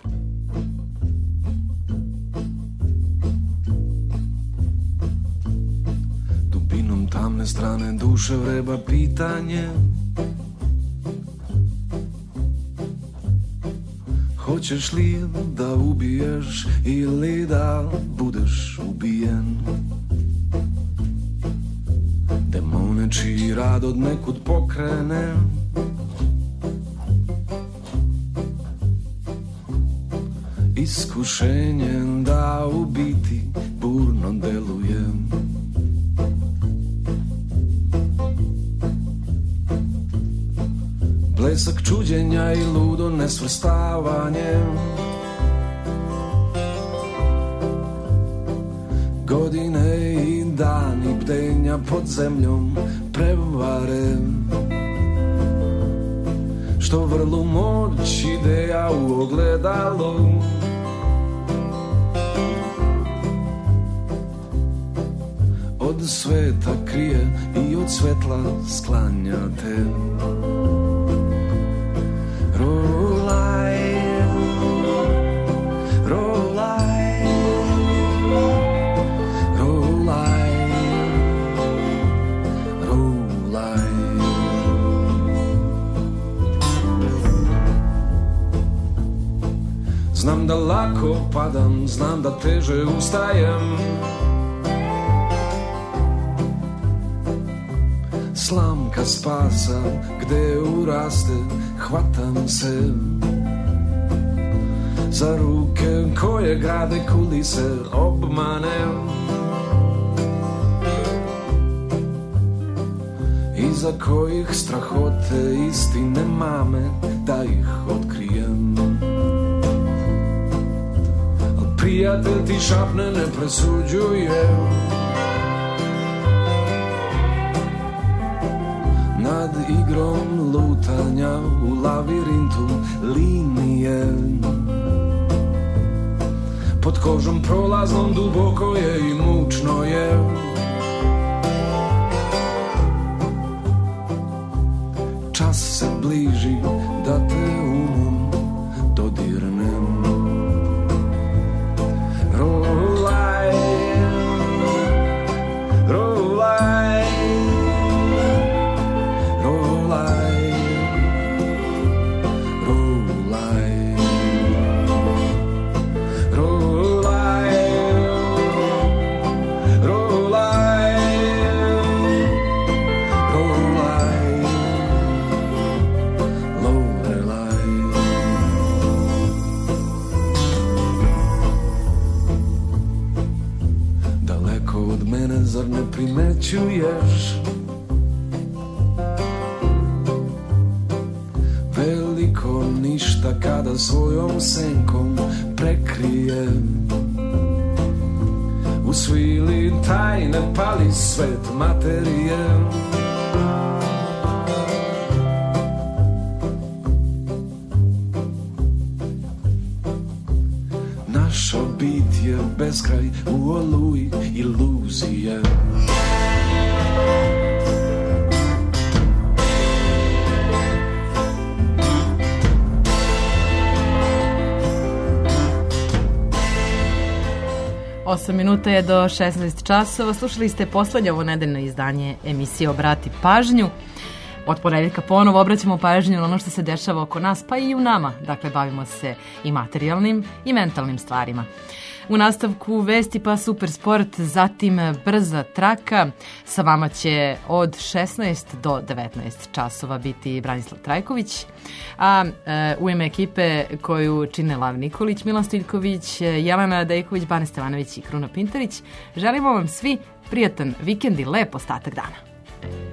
Dubinom tamne strane duše vreba pitanje. Hoćeš li da ubiješ ili da budeš ubijen? Demone čiji rad od nekud pokrene. Iskušenje da u biti burno deluje. Blesak čuđenja i ludo nesvrstavanje. Godine i dani bdenja pod zemljom prevare. Što vrlu moć ideja u ogledalu. Od sveta krije i od svetla sklanjate. Rolaj, rolaj, rolaj, rolaj. Znam da lako padam, znam da teže ustajem. Slamka spasa gde uraste, hvatam se za ruke koje grade kulise obmane. Iza kojih strahote istine mame da ih otkrijem. Al prijatelj ti šapne ne presuđuje. Nad igrom lutanja u lavirintu linije. Pod kožom prolaznom duboko je i mučno je. Čas se bliži da te umom dodirnem. Rolaj, rolaj, rolaj, rolaj, rolaj, rolaj, rolaj, lorelaj. Daleko od mene zar ne primećuješ? Veliko ništa kada svojom senkom prekrije. U svili tajne pali svet materije. Naša bit je beskraj u oluji iluzije. osam minuta je do šesnaest časova. Slušali ste poslednje ovo nedeljno izdanje emisije Obrati pažnju. Od ponedeljka ponovo obraćamo pažnju na ono što se dešava oko nas, pa i u nama. Dakle, bavimo se i materijalnim i mentalnim stvarima. U nastavku vesti pa super sport, zatim brza traka. Sa vama će od šesnaest do devetnaest časova biti Branislav Trajković, a e, u ime ekipe koju čine Lav Nikolić, Milan Stiljković, Jelena Dejković, Bane Stevanović i Kruna Pintarić, želimo vam svi prijatan vikend i lep ostatak dana.